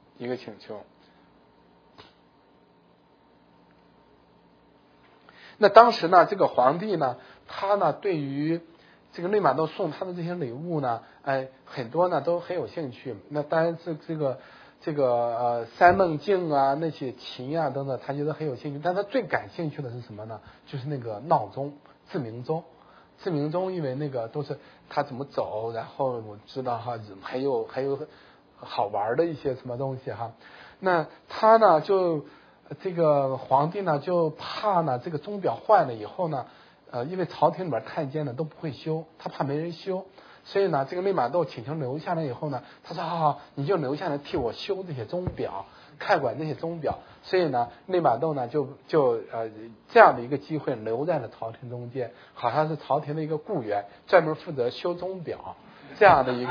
A: 那当时呢，这个皇帝呢，他呢对于这个内马窦送他的这些礼物呢，很多呢都很有兴趣。那当然是这个三棱镜那些琴等等，他觉得很有兴趣。但他最感兴趣的是什么呢？就是那个闹钟自鸣钟。因为那个都是他怎么走，然后我知道还有好玩的一些什么东西那他呢就这个皇帝呢就怕呢这个钟表坏了以后呢，因为朝廷里边太监呢都不会修，他怕没人修。所以呢，这个内马窦请求留下来以后呢，他说好，你就留下来替我修这些钟表。 看管那些钟表，所以呢，内马窦呢就这样的一个机会留在了朝廷中间，好像是朝廷的一个雇员，专门负责修钟表，这样的一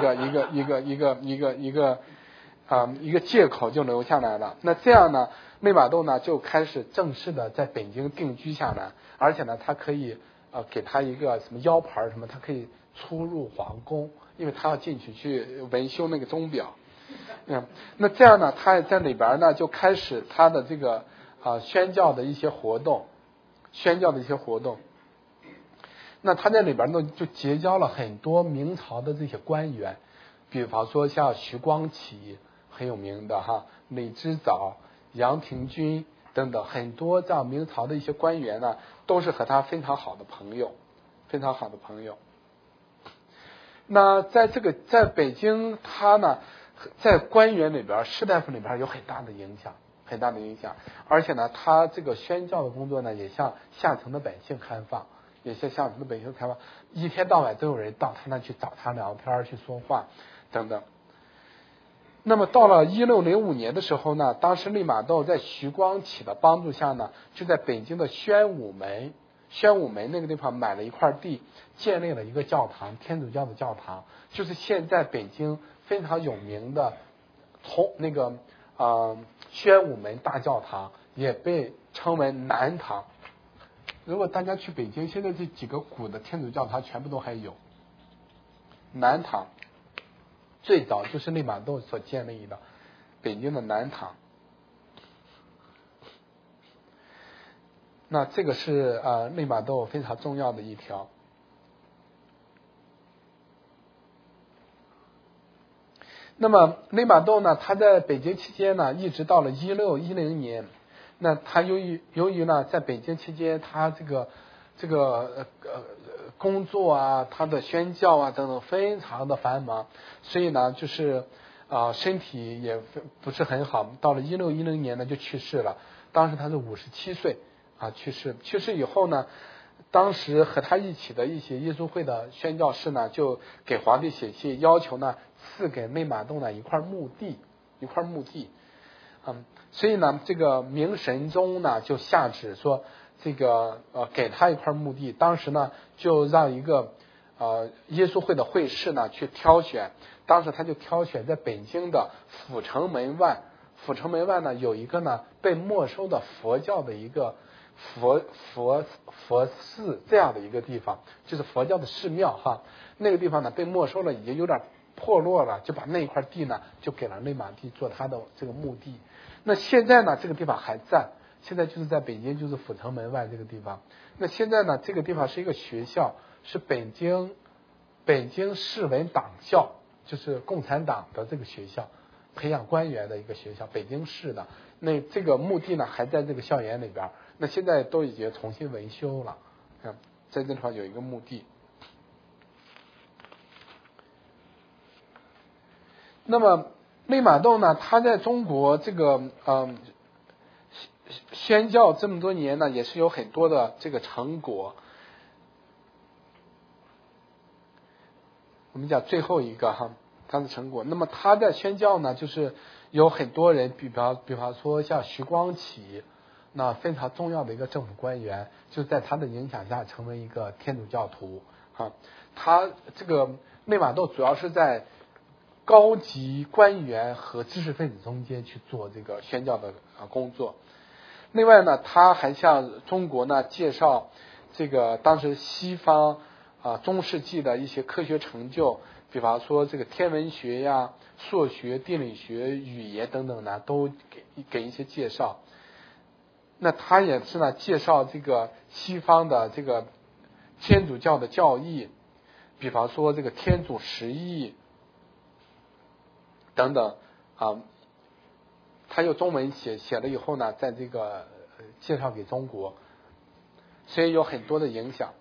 A: 个借口就留下来了。那这样呢，内马窦呢就开始正式的在北京定居下来，而且呢，他可以给他一个什么腰牌什么，他可以出入皇宫，因为他要进去维修那个钟表。那这样呢，他在里边呢就开始他的这个宣教的一些活动，那他在里边呢就结交了很多明朝的这些官员，比方说像徐光启很有名的李之藻、杨廷钧等等，很多这样明朝的一些官员呢都是和他非常好的朋友。那在北京，他呢在官员里边、士大夫里边有很大的影响，而且呢，他这个宣教的工作呢，也向下层的百姓开放，一天到晚都有人到他那去找他聊天、去说话等等。那么到了1605年的时候呢，当时利玛窦在徐光启的帮助下呢，就在北京的宣武门那个地方买了一块地，建立了一个教堂，天主教的教堂，就是现在北京非常有名的宣武门大教堂，也被称为南堂。如果大家去北京，现在这几个古的天主教堂全部都还有。南堂最早就是利玛窦所建立的，北京的南堂。那这个是利玛窦非常重要的一条。那么利玛窦呢，他在北京期间呢，一直到了1610年。那他由于呢，在北京期间，他这个工作啊，他的宣教啊等等非常的繁忙，所以呢，就是身体也不是很好。到了1610年呢，就去世了。当时他是57岁去世。去世以后呢，当时和他一起的一些耶稣会的宣教士呢，就给皇帝写信，要求呢赐给利玛窦呢一块墓地。所以呢，这个明神宗呢就下旨说，这个给他一块墓地。当时呢就让一个耶稣会的会士呢去挑选，当时他就挑选在北京的阜成门外呢有一个呢被没收的佛教的一个佛寺这样的一个地方，就是佛教的寺庙那个地方呢被没收了，已经有点破落了，就把那一块地呢就给了利玛窦做他的这个墓地。那现在呢这个地方还在，现在就是在北京，就是阜成门外这个地方。那现在呢这个地方是一个学校，是北京市文党校，就是共产党的这个学校，培养官员的一个学校，北京市的。那这个墓地呢还在这个校园里边，那现在都已经重新维修了。在这地方有一个墓地。那么利玛窦呢，他在中国这个宣教这么多年呢，也是有很多的这个成果。我们讲最后一个他的成果。那么他在宣教呢，就是有很多人，比方说像徐光启，那非常重要的一个政府官员，就在他的影响下成为一个天主教徒他这个利玛窦主要是在高级官员和知识分子中间去做这个宣教的工作。另外呢，他还向中国呢介绍这个当时西方中世纪的一些科学成就，比方说这个天文学呀、数学、地理学、语言等等呢，都给一些介绍。那他也是呢介绍这个西方的这个天主教的教义，比方说这个天主十义等等他用中文写了以后呢，在这个介绍给中国，所以有很多的影响。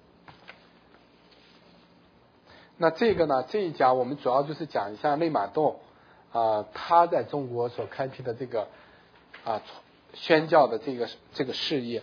A: 那这个呢，这一讲我们主要就是讲一下利玛窦他在中国所开辟的这个宣教的这个事业。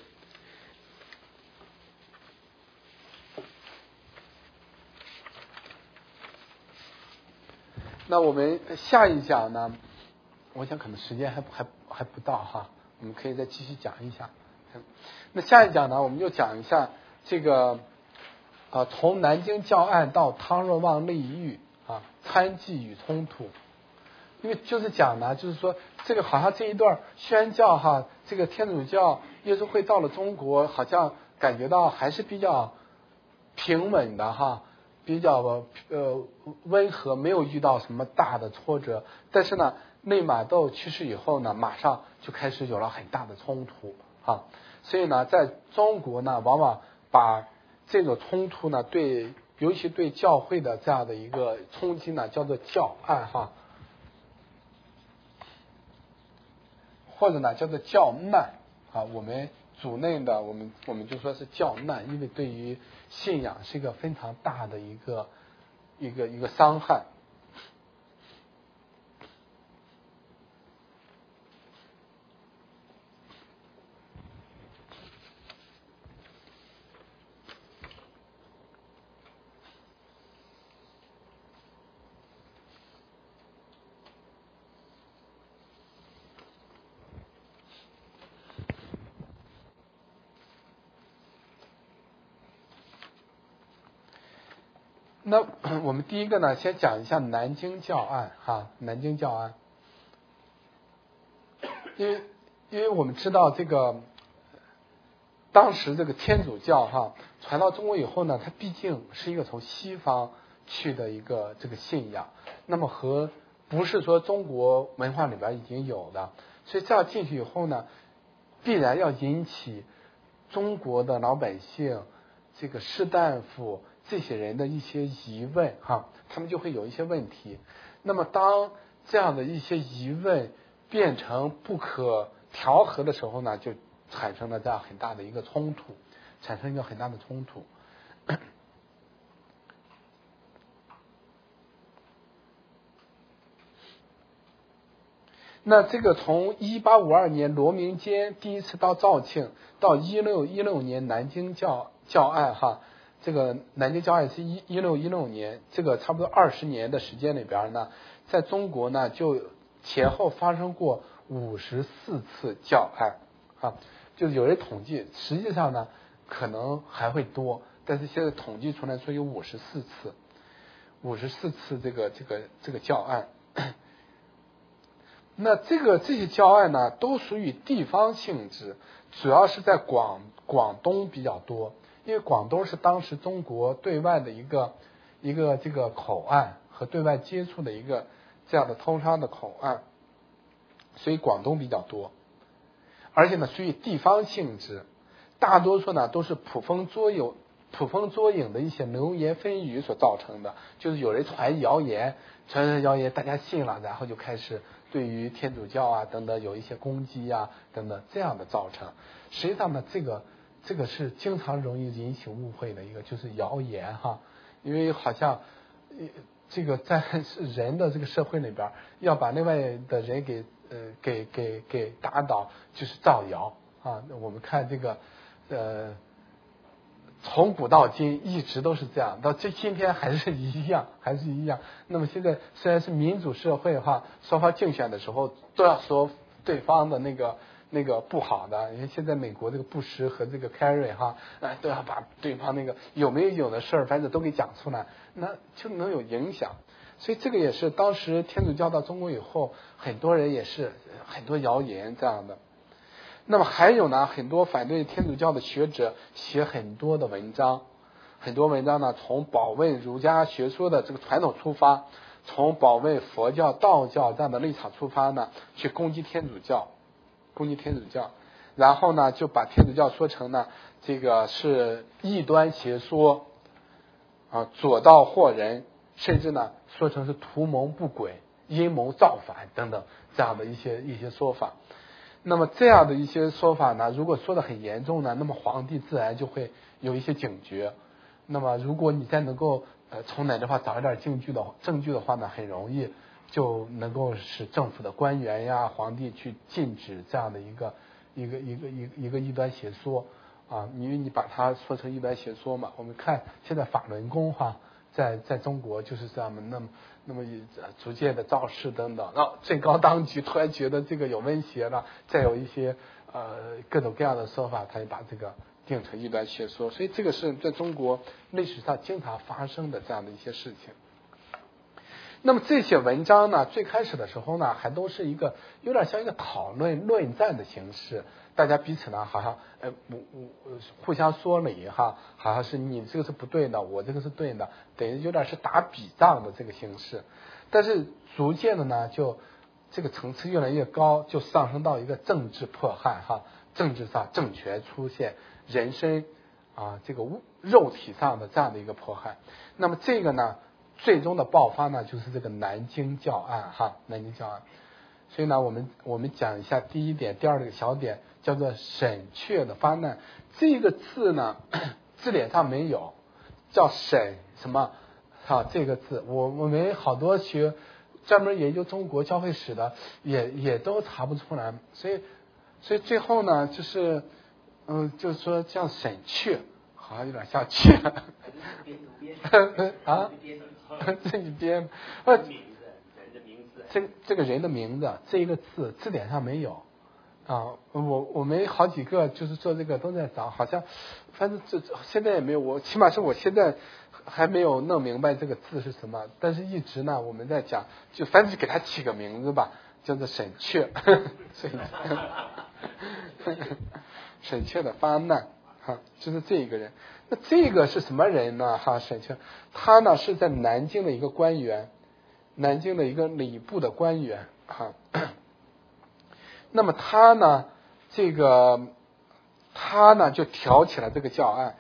A: 那我们下一讲呢， 我想可能时间还不到哈，我们可以再继续讲一下。那下一讲呢，我们就讲一下这个从南京教案到汤若望内狱参记与冲突。因为就是讲呢，就是说这个好像这一段宣教这个天主教耶稣会到了中国，好像感觉到还是比较平稳的比较温和，没有遇到什么大的挫折。但是呢，内马窦去世以后呢，马上就开始有了很大的冲突所以呢，在中国呢，往往把这个冲突呢，尤其对教会的这样的一个冲击呢，叫做教案或者呢叫做教难我们组内的我们就说是教难，因为对于信仰是一个非常大的一个伤害。那我们第一个呢，先讲一下南京教案南京教案，因为我们知道这个当时这个天主教传到中国以后呢，它毕竟是一个从西方去的一个这个信仰，那么不是说中国文化里边已经有的，所以这样进去以后呢，必然要引起中国的老百姓这个士大夫这些人的一些疑问他们就会有一些问题。那么当这样的一些疑问变成不可调和的时候呢，就产生了这样很大的一个冲突，那这个从1852年罗明坚第一次到肇庆，到1616年南京教案这个南京教案是1616年，这个差不多20年的时间里边呢，在中国呢就前后发生过54次教案就有人统计，实际上呢可能还会多，但是现在统计出来说有54次这个教案。那这些教案呢，都属于地方性质，主要是在广东比较多，因为广东是当时中国对外的一个这个口岸和对外接触的一个这样的通商的口岸，所以广东比较多，而且呢属于地方性质，大多数呢都是捕风捉影的一些流言蜚语所造成的，就是有人传谣言，大家信了，然后就开始对于天主教等等有一些攻击等等这样的造成。实际上呢，这个是经常容易引起误会的一个，就是谣言因为好像这个在人的这个社会里边，要把另外的人给打倒，就是造谣我们看这个从古到今一直都是这样，到今天还是一样。那么现在虽然是民主社会双方竞选的时候都要说对方的那个不好的，因为现在美国这个布什和这个凯瑞都要把对方那个有没有的事反正都给讲出来，那就能有影响。所以这个也是当时天主教到中国以后，很多人也是很多谣言这样的。那么还有呢，很多反对天主教的学者写很多的文章，呢从保卫儒家学说的这个传统出发，从保卫佛教道教这样的立场出发呢，去攻击天主教，然后呢就把天主教说成呢这个是异端邪说左道惑人，甚至呢说成是图谋不轨、阴谋造反等等这样的一些说法。那么这样的一些说法呢，如果说的很严重呢，那么皇帝自然就会有一些警觉。那么如果你再能够从哪地方找一点证据的话呢，很容易就能够使政府的官员皇帝去禁止这样的一个异端邪说因为你把它说成异端邪说嘛。我们看现在法轮功在中国就是这样那么逐渐的造势等等，然后最高当局突然觉得这个有威胁了，再有一些各种各样的说法，才把这个定成异端学说。所以这个是在中国历史上经常发生的这样的一些事情。那么这些文章呢，最开始的时候呢，还都是一个有点像一个讨论论战的形式，大家彼此呢好像互相说理哈，好像是你这个是不对的，我这个是对的，等于有点是打笔仗的这个形式。但是逐渐的呢，就这个层次越来越高，就上升到一个政治迫害哈，政治上政权出现，人身这个肉体上的这样的一个迫害。那么这个呢，最终的爆发呢，就是这个南京教案哈，南京教案。所以呢，我们讲一下第一点，第二个小点叫做沈确的发难。这个字呢，字典上没有，叫沈什么这个字，我们好多学专门研究中国教会史的也都查不出来。所以最后呢，就是就是说叫沈确，好像有点像确自己编这个人的名字这一个字字典上没有我们好几个就是做这个都在找，好像反正现在也没有，起码是我现在还没有弄明白这个字是什么。但是一直呢我们在讲，就反正就给他起个名字吧，叫做沈确沈确的发难就是这一个人。那这个是什么人呢沈确，他呢是在南京的一个官员，南京的一个礼部的官员那么他呢就挑起了这个教案。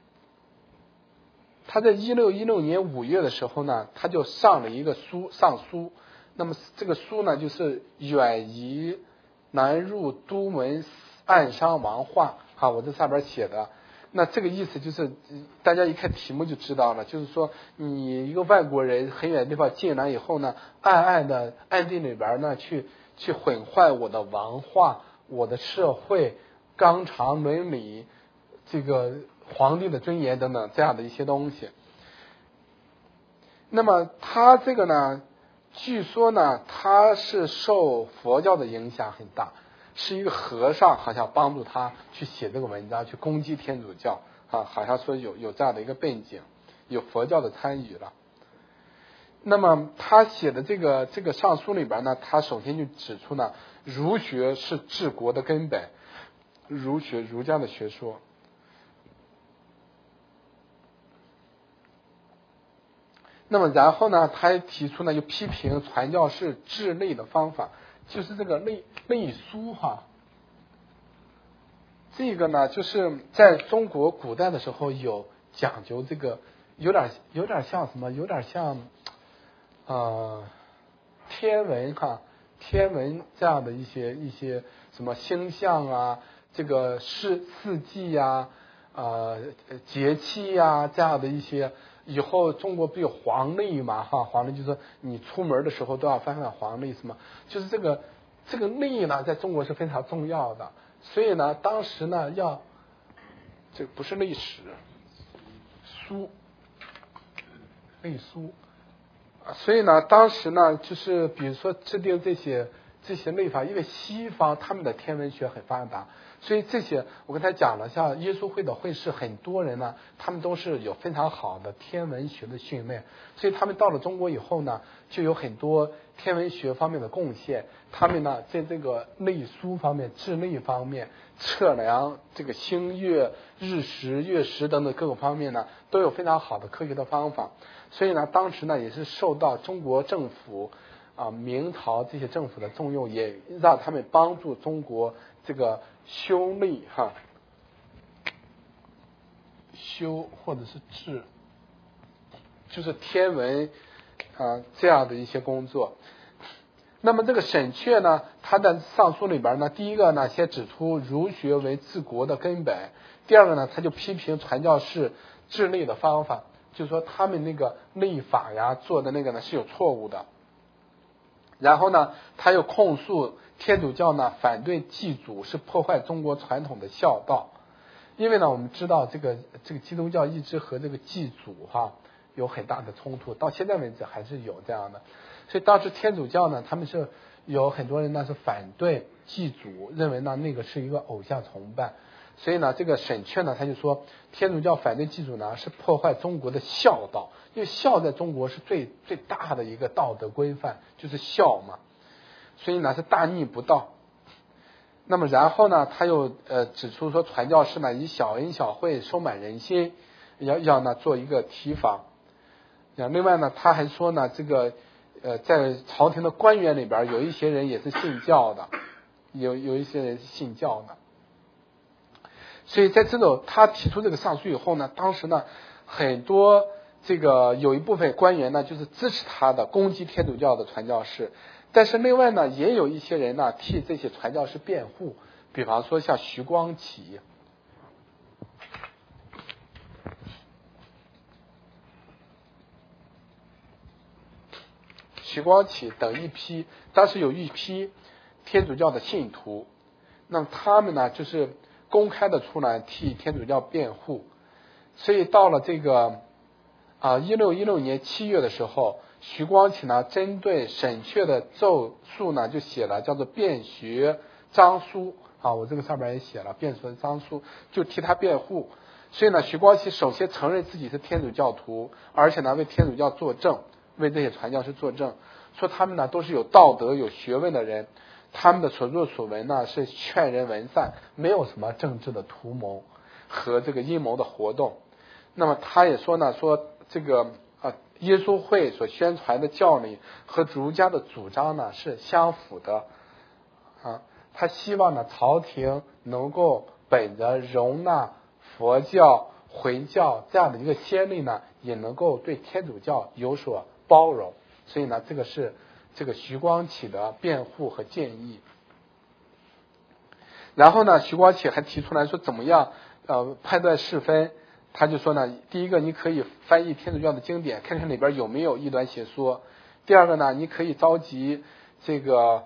A: 他在1616年5月的时候呢，他就上了一个上书。那么这个书呢，就是远移南入都门暗伤亡化我这上边写的。那这个意思就是大家一看题目就知道了，就是说你一个外国人很远的地方进来以后呢，暗地里边呢去毁坏我的文化、我的社会纲常伦理，这个皇帝的尊严等等这样的一些东西。那么他这个呢，据说呢他是受佛教的影响很大，是一个和尚好像帮助他去写这个文章，去攻击天主教好像说有这样的一个背景，有佛教的参与了。那么他写的这个上书里边呢，他首先就指出呢，儒学是治国的根本，儒家的学说。那么然后呢，他还提出呢，就批评传教士治类的方法，就是这个类书这个呢，就是在中国古代的时候有讲究这个，有点像什么，有点像天文这样的一些什么星象这个四季节气这样的一些。以后中国不有黄历嘛黄历就是说你出门的时候都要翻黄历什么，就是这个历呢在中国是非常重要的。所以呢当时呢这不是历史历书所以呢当时呢就是比如说制定这些历法，因为西方他们的天文学很发达，所以这些我跟他讲了，像耶稣会的会士很多人呢，他们都是有非常好的天文学的训练，所以他们到了中国以后呢，就有很多天文学方面的贡献。他们呢在这个历书方面、治历方面、测量这个星月、日食、月食等等各个方面呢，都有非常好的科学的方法。所以呢，当时呢也是受到中国政府明朝这些政府的重用，也让他们帮助中国这个修历修或者是治，就是天文这样的一些工作。那么这个沈确呢，他在上书里边呢，第一个呢先指出儒学为治国的根本，第二个呢他就批评传教士治历的方法，就是说他们那个历法做的那个呢是有错误的。然后呢他又控诉天主教呢反对祭祖是破坏中国传统的孝道。因为呢我们知道这个基督教一直和这个祭祖有很大的冲突，到现在为止还是有这样的。所以当时天主教呢，他们是有很多人呢是反对祭祖，认为呢那个是一个偶像崇拜。所以呢，这个沈确呢，他就说天主教反对祭祖呢是破坏中国的孝道，因为孝在中国是最大的一个道德规范，就是孝嘛，所以呢是大逆不道。那么然后呢，他又指出说传教士呢以小恩小惠收买人心，要呢做一个提防。另外呢，他还说呢，这个在朝廷的官员里边有一些人也是信教的，有一些人是信教的。所以在这种他提出这个上书以后呢，当时呢很多这个有一部分官员呢就是支持他的，攻击天主教的传教士。但是另外呢，也有一些人呢替这些传教士辩护，比方说像徐光启。徐光启等一批，当时有一批天主教的信徒，那么他们呢就是公开的出来替天主教辩护。所以到了这个1616年7月的时候，徐光启呢针对沈确的奏述呢就写了叫做辩学章书我这个上面也写了辩学章书，就替他辩护。所以呢，徐光启首先承认自己是天主教徒，而且呢为天主教作证，为这些传教士作证，说他们呢都是有道德有学问的人，他们的所作所为呢是劝人为善，没有什么政治的图谋和这个阴谋的活动。那么他也说呢，说这个耶稣会所宣传的教理和儒家的主张呢是相符的他希望呢朝廷能够本着容纳佛教回教这样的一个先例呢，也能够对天主教有所包容。所以呢，这个是这个徐光启的辩护和建议。然后呢，徐光启还提出来说怎么样判断是非。他就说呢，第一个你可以翻译天主教的经典，看看里边有没有异端邪说。第二个呢，你可以召集这个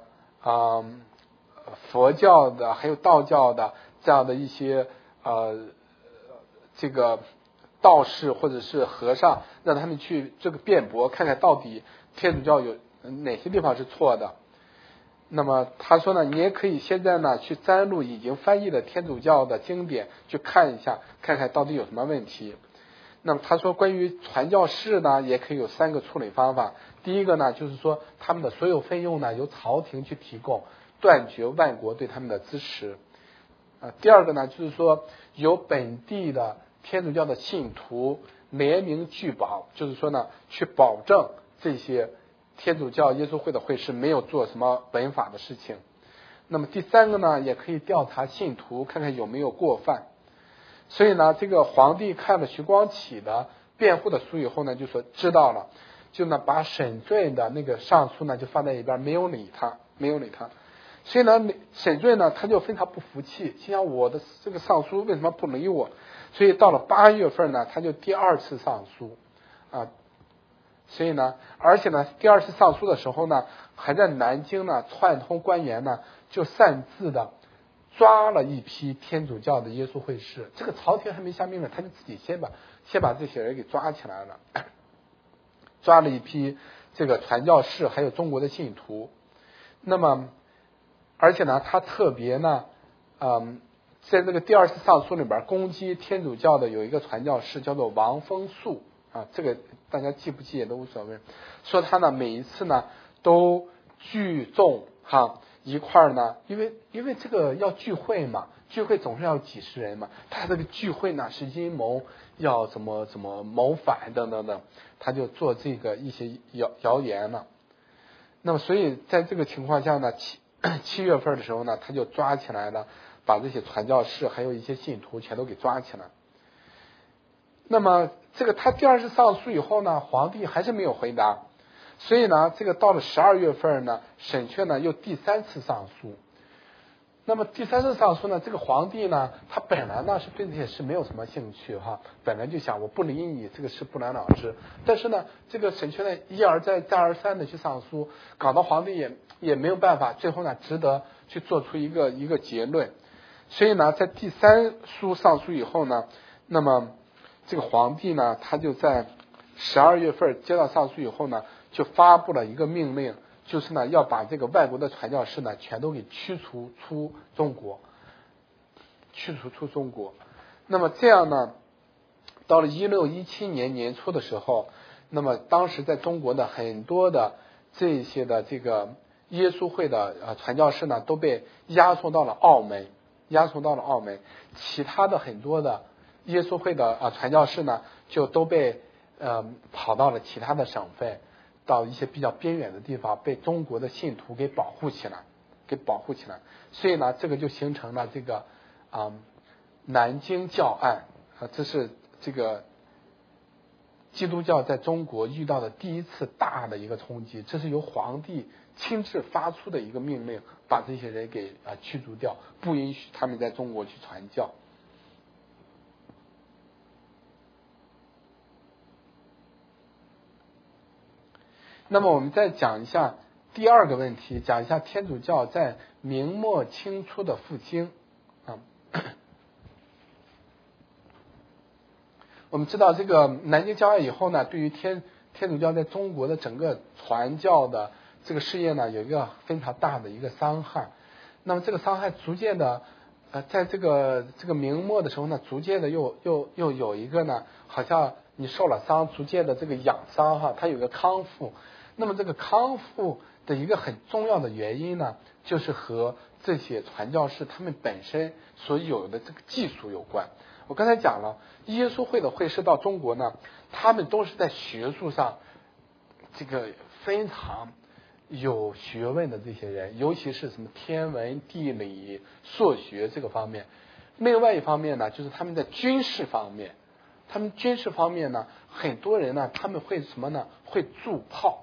A: 佛教的还有道教的这样的一些这个道士或者是和尚，让他们去这个辩驳，看看到底天主教有哪些地方是错的。那么他说呢，你也可以现在呢去摘录已经翻译的天主教的经典去看一下，看看到底有什么问题。那么他说关于传教士呢，也可以有3个处理方法。第一个呢，就是说他们的所有费用呢由朝廷去提供，断绝万国对他们的支持。第二个呢，就是说由本地的天主教的信徒联名拒保，就是说呢去保证这些天主教耶稣会的会士没有做什么违法的事情。那么第3个呢，也可以调查信徒，看看有没有过犯。所以呢，这个皇帝看了徐光启的辩护的书以后呢，就说知道了，就呢把沈醉的那个上书呢就放在一边，没有理他。所以呢，沈醉呢他就非常不服气，心想我的这个上书为什么不理我？所以到了8月份呢，他就第2次上书所以呢，而且呢，第2次上书的时候呢，还在南京呢串通官员呢，就擅自的抓了一批天主教的耶稣会士。这个朝廷还没下命令，他就自己先把这些人给抓起来了，抓了一批这个传教士还有中国的信徒。那么而且呢，他特别呢在这个第2次上书里边攻击天主教的有一个传教士叫做王风素这个大家记不记也都无所谓。说他呢每一次呢都聚众一块呢，因为这个要聚会嘛，聚会总是要几十人嘛，他这个聚会呢是阴谋，要怎么谋反等等等，他就做这个一些谣言了。那么所以在这个情况下呢，7月份的时候呢，他就抓起来了，把这些传教士还有一些信徒全都给抓起来。那么这个他第2次上书以后呢，皇帝还是没有回答。所以呢，这个到了12月份呢，沈确呢又第3次上书。那么第3次上书呢，这个皇帝呢，他本来呢是对这些事没有什么兴趣本来就想我不理你这个事不了了之。但是呢，这个沈确呢一而再再而三的去上书，搞得皇帝也没有办法，最后呢只得去做出一个结论。所以呢，在第3书上书以后呢，那么这个皇帝呢，他就在 12月份接到上书以后呢，就发布了一个命令，就是呢要把这个外国的传教士呢全都给驱除出中国。那么这样呢，到了1617年年初的时候，那么当时在中国的很多的这些的这个耶稣会的传教士呢，都被押送到了澳门，其他的很多的耶稣会的传教士呢，就都被跑到了其他的省份，到一些比较边远的地方，被中国的信徒给保护起来。所以呢，这个就形成了这个南京教案这是这个基督教在中国遇到的第一次大的一个冲击，这是由皇帝亲自发出的一个命令，把这些人给驱逐掉，不允许他们在中国去传教。那么我们再讲一下第二个问题，讲一下天主教在明末清初的复兴我们知道这个南京教案以后呢，对于天主教在中国的整个传教的这个事业呢，有一个非常大的一个伤害。那么这个伤害逐渐的在这个明末的时候呢，逐渐的又有一个呢，好像你受了伤，逐渐的这个养伤它有个康复。那么这个康复的一个很重要的原因呢，就是和这些传教士他们本身所有的这个技术有关。我刚才讲了，耶稣会的会士到中国呢，他们都是在学术上这个非常有学问的这些人，尤其是什么天文、地理、数学这个方面。另外一方面呢，就是他们在军事方面呢，很多人呢，他们会什么呢？会铸炮。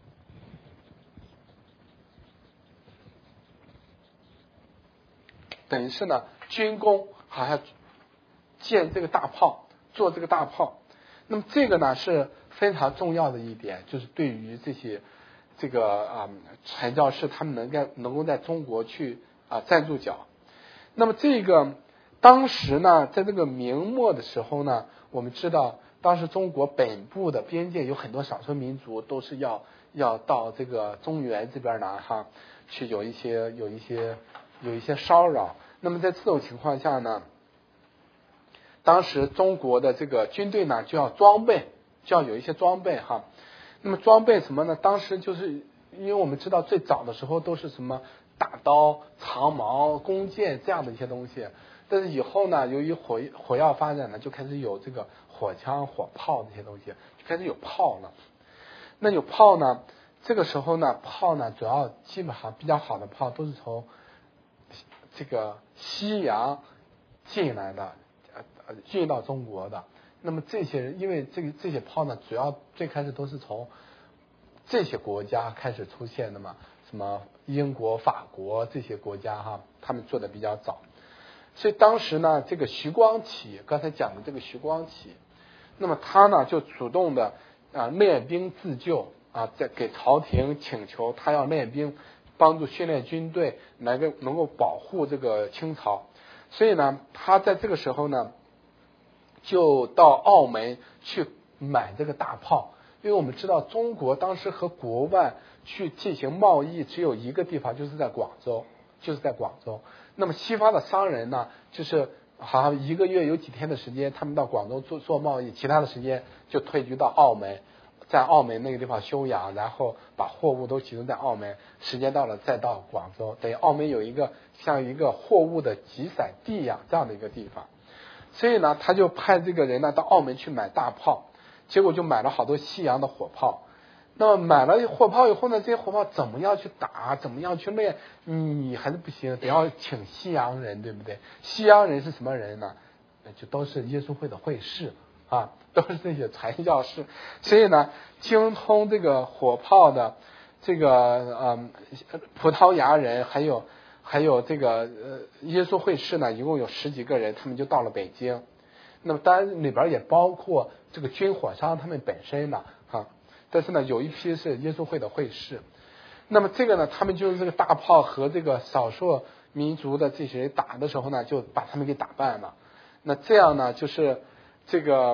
A: 等于是呢，军工好像建这个大炮，做这个大炮。那么这个呢是非常重要的一点，就是对于这个传教士他们能够在中国去站住脚。那么这个当时呢，在这个明末的时候呢，我们知道当时中国本部的边界有很多少数民族都是要到这个中原这边呢去有一些骚扰。那么在这种情况下呢，当时中国的这个军队呢就要有一些装备那么装备什么呢？当时就是因为我们知道最早的时候都是什么大刀、长矛、弓箭这样的一些东西，但是以后呢，由于火药发展呢，就开始有这个火枪、火炮这些东西，就开始有炮了。那有炮呢，这个时候呢，炮呢主要基本上比较好的炮都是从这个西洋进来的，运到中国的。那么这些人，因为这些炮呢，主要最开始都是从这些国家开始出现的嘛，什么英国、法国这些国家他们做的比较早。所以当时呢，这个徐光启，刚才讲的这个徐光启，那么他呢就主动的练兵自救在给朝廷请求他要练兵，帮助训练军队，能够保护这个清朝。所以呢，他在这个时候呢，就到澳门去买这个大炮。因为我们知道中国当时和国外去进行贸易只有一个地方，就是在广州。那么西方的商人呢，就是好像一个月有几天的时间他们到广州做贸易，其他的时间就退居到澳门，在澳门那个地方休养，然后把货物都集中在澳门，时间到了再到广州，等于澳门有一个像一个货物的集散地一样这样的一个地方。所以呢，他就派这个人呢到澳门去买大炮，结果就买了好多西洋的火炮。那么买了火炮以后呢，这些火炮怎么样去打，怎么样去练，你还是不行，得要请西洋人，对不对？西洋人是什么人呢？就都是耶稣会的会士都是这些传教士。所以呢，精通这个火炮的这个葡萄牙人，还有这个耶稣会士呢，一共有10几个人，他们就到了北京。那么当然里边也包括这个军火商他们本身呢但是呢，有一批是耶稣会的会士。那么这个呢，他们就用这个大炮和这个少数民族的这些人打的时候呢，就把他们给打败了。那这样呢，就是这个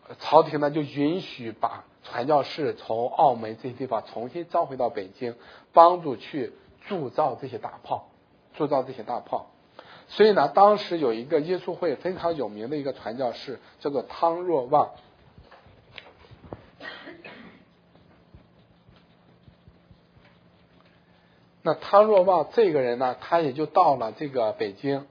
A: 朝廷呢就允许把传教士从澳门这些地方重新召回到北京，帮助去铸造这些大炮。所以呢，当时有一个耶稣会非常有名的一个传教士，叫做汤若望。那汤若望这个人呢，他也就到了这个北京，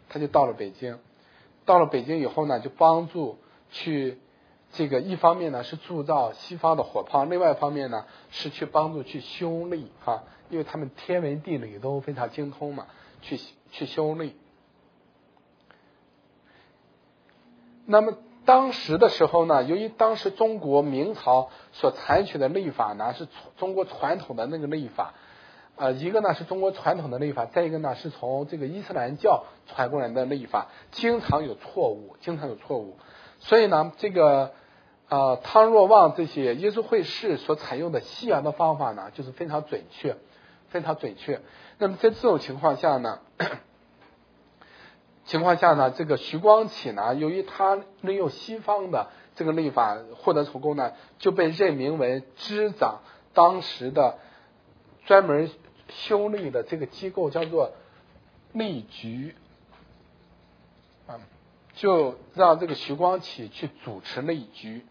A: 到了北京以后呢，就帮助去这个一方面呢是铸造西方的火炮，另外一方面呢是去帮助去修历因为他们天文地理都非常精通嘛，去修历。那么当时的时候呢，由于当时中国明朝所采取的历法呢是中国传统的那个历法，一个呢是中国传统的历法，再一个呢是从这个伊斯兰教传过来的历法，经常有错误。所以呢，这个汤若望这些耶稣会士所采用的西洋的方法呢，就是非常准确。那么在这种情况下呢，这个徐光启呢，由于他利用西方的这个历法获得成功呢，就被任命为执掌当时的专门修历的这个机构，叫做历局就让这个徐光启去主持历局。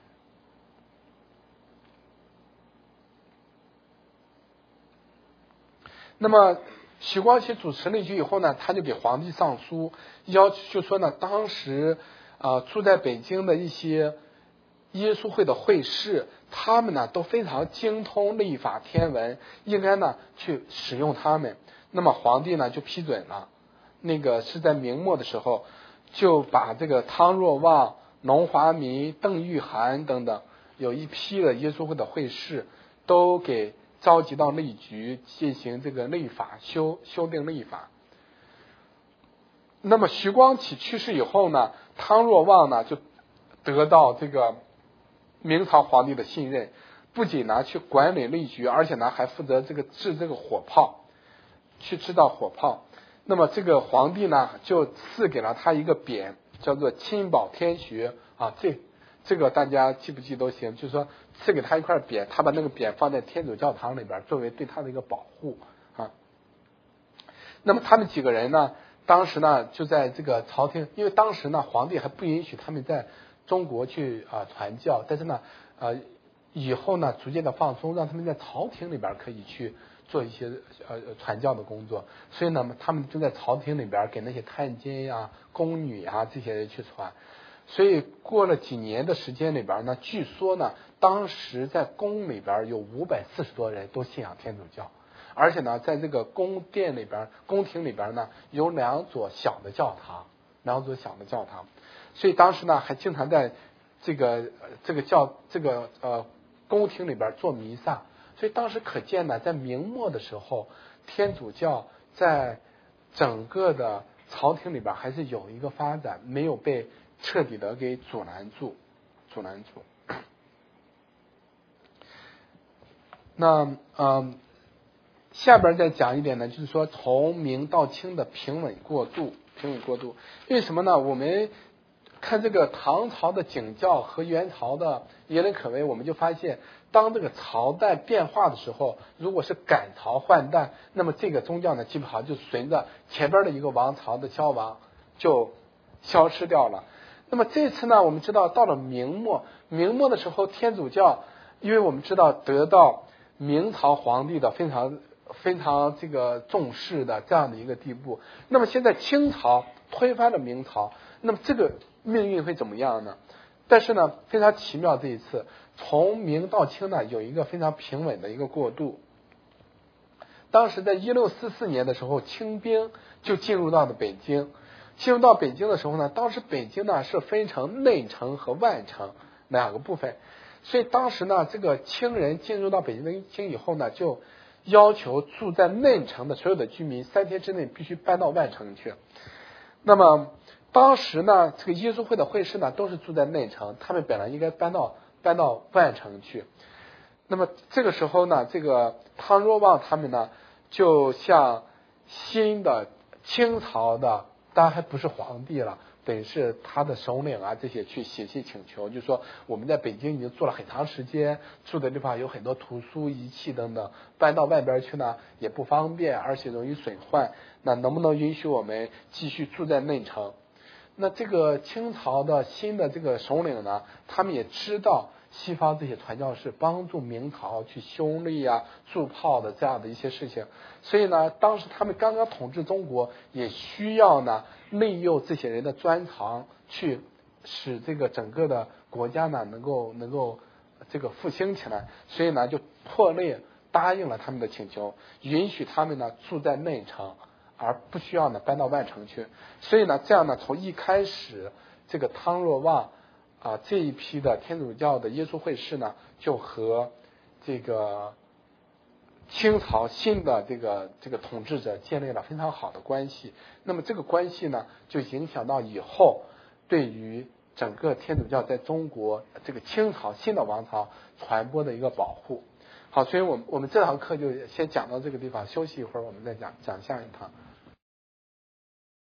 A: 那么徐光启主持历局以后呢，他就给皇帝上书，要求就说呢，当时住在北京的一些耶稣会的会士，他们呢都非常精通历法天文，应该呢去使用他们。那么皇帝呢就批准了，那个是在明末的时候，就把这个汤若望、龙华民、邓玉涵等等有一批的耶稣会的会士都给召集到历局进行这个历法修订历法。那么徐光启去世以后呢，汤若望呢就得到这个明朝皇帝的信任，不仅呢去管理历局，而且呢还负责制这个火炮，去制造火炮。那么这个皇帝呢就赐给了他一个匾，叫做钦宝天学这个大家记不记都行，就是说赐给他一块匾，他把那个匾放在天主教堂里边，作为对他的一个保护那么他们几个人呢，当时呢就在这个朝廷，因为当时呢皇帝还不允许他们在中国去传教，但是呢以后呢逐渐的放松，让他们在朝廷里边可以去做一些传教的工作，所以呢他们就在朝廷里边给那些太监呀、宫女啊这些人去传。所以过了几年的时间里边呢，据说呢当时在宫里边有540多人都信仰天主教，而且呢在这个宫殿里边、宫廷里边呢有2座小的教堂，所以当时呢还经常在这个宫廷里边做弥撒。所以当时可见呢，在明末的时候，天主教在整个的朝廷里边还是有一个发展，没有被彻底的给阻拦住。那下边再讲一点呢，就是说从明到清的平稳过渡。为什么呢？我们看这个唐朝的景教和元朝的耶伦可维，我们就发现，当这个朝代变化的时候，如果是改朝换代，那么这个宗教呢，基本上就随着前边的一个王朝的消亡就消失掉了。那么这次呢，我们知道到了明末的时候，天主教，因为我们知道得到明朝皇帝的非常这个重视的这样的一个地步，那么现在清朝推翻了明朝，那么这个命运会怎么样呢？但是呢非常奇妙，这一次从明到清呢有一个非常平稳的一个过渡。当时在1644年的时候，清兵就进入到了北京。进入到北京的时候呢，当时北京呢是分成内城和外城2个部分，所以当时呢这个清人进入到北京以后呢，就要求住在内城的所有的居民3天之内必须搬到外城去。那么当时呢这个耶稣会的会士呢都是住在内城，他们本来应该搬到外城去。那么这个时候呢，这个汤若望他们呢就向新的清朝的，当然还不是皇帝了， 等于是他的首领啊这些去写信请求，就说我们在北京已经住了很长时间，住的地方有很多图书仪器等等，搬到外边去呢也不方便，而且容易损坏，那能不能允许我们继续住在内城？那这个清朝的新的这个首领呢，他们也知道西方这些传教士帮助明朝去修历啊、铸炮的这样的一些事情，所以呢，当时他们刚刚统治中国，也需要呢利用这些人的专长，去使这个整个的国家呢能够这个复兴起来，所以呢就破例答应了他们的请求，允许他们呢住在内城，而不需要呢搬到外城去。所以呢，这样呢从一开始，这个汤若望这一批的天主教的耶稣会士呢，就和这个清朝新的这个统治者建立了非常好的关系。那么这个关系呢，就影响到以后对于整个天主教在中国这个清朝新的王朝传播的一个保护。好，所以我们这堂课就先讲到这个地方，休息一会儿，我们再讲下一堂。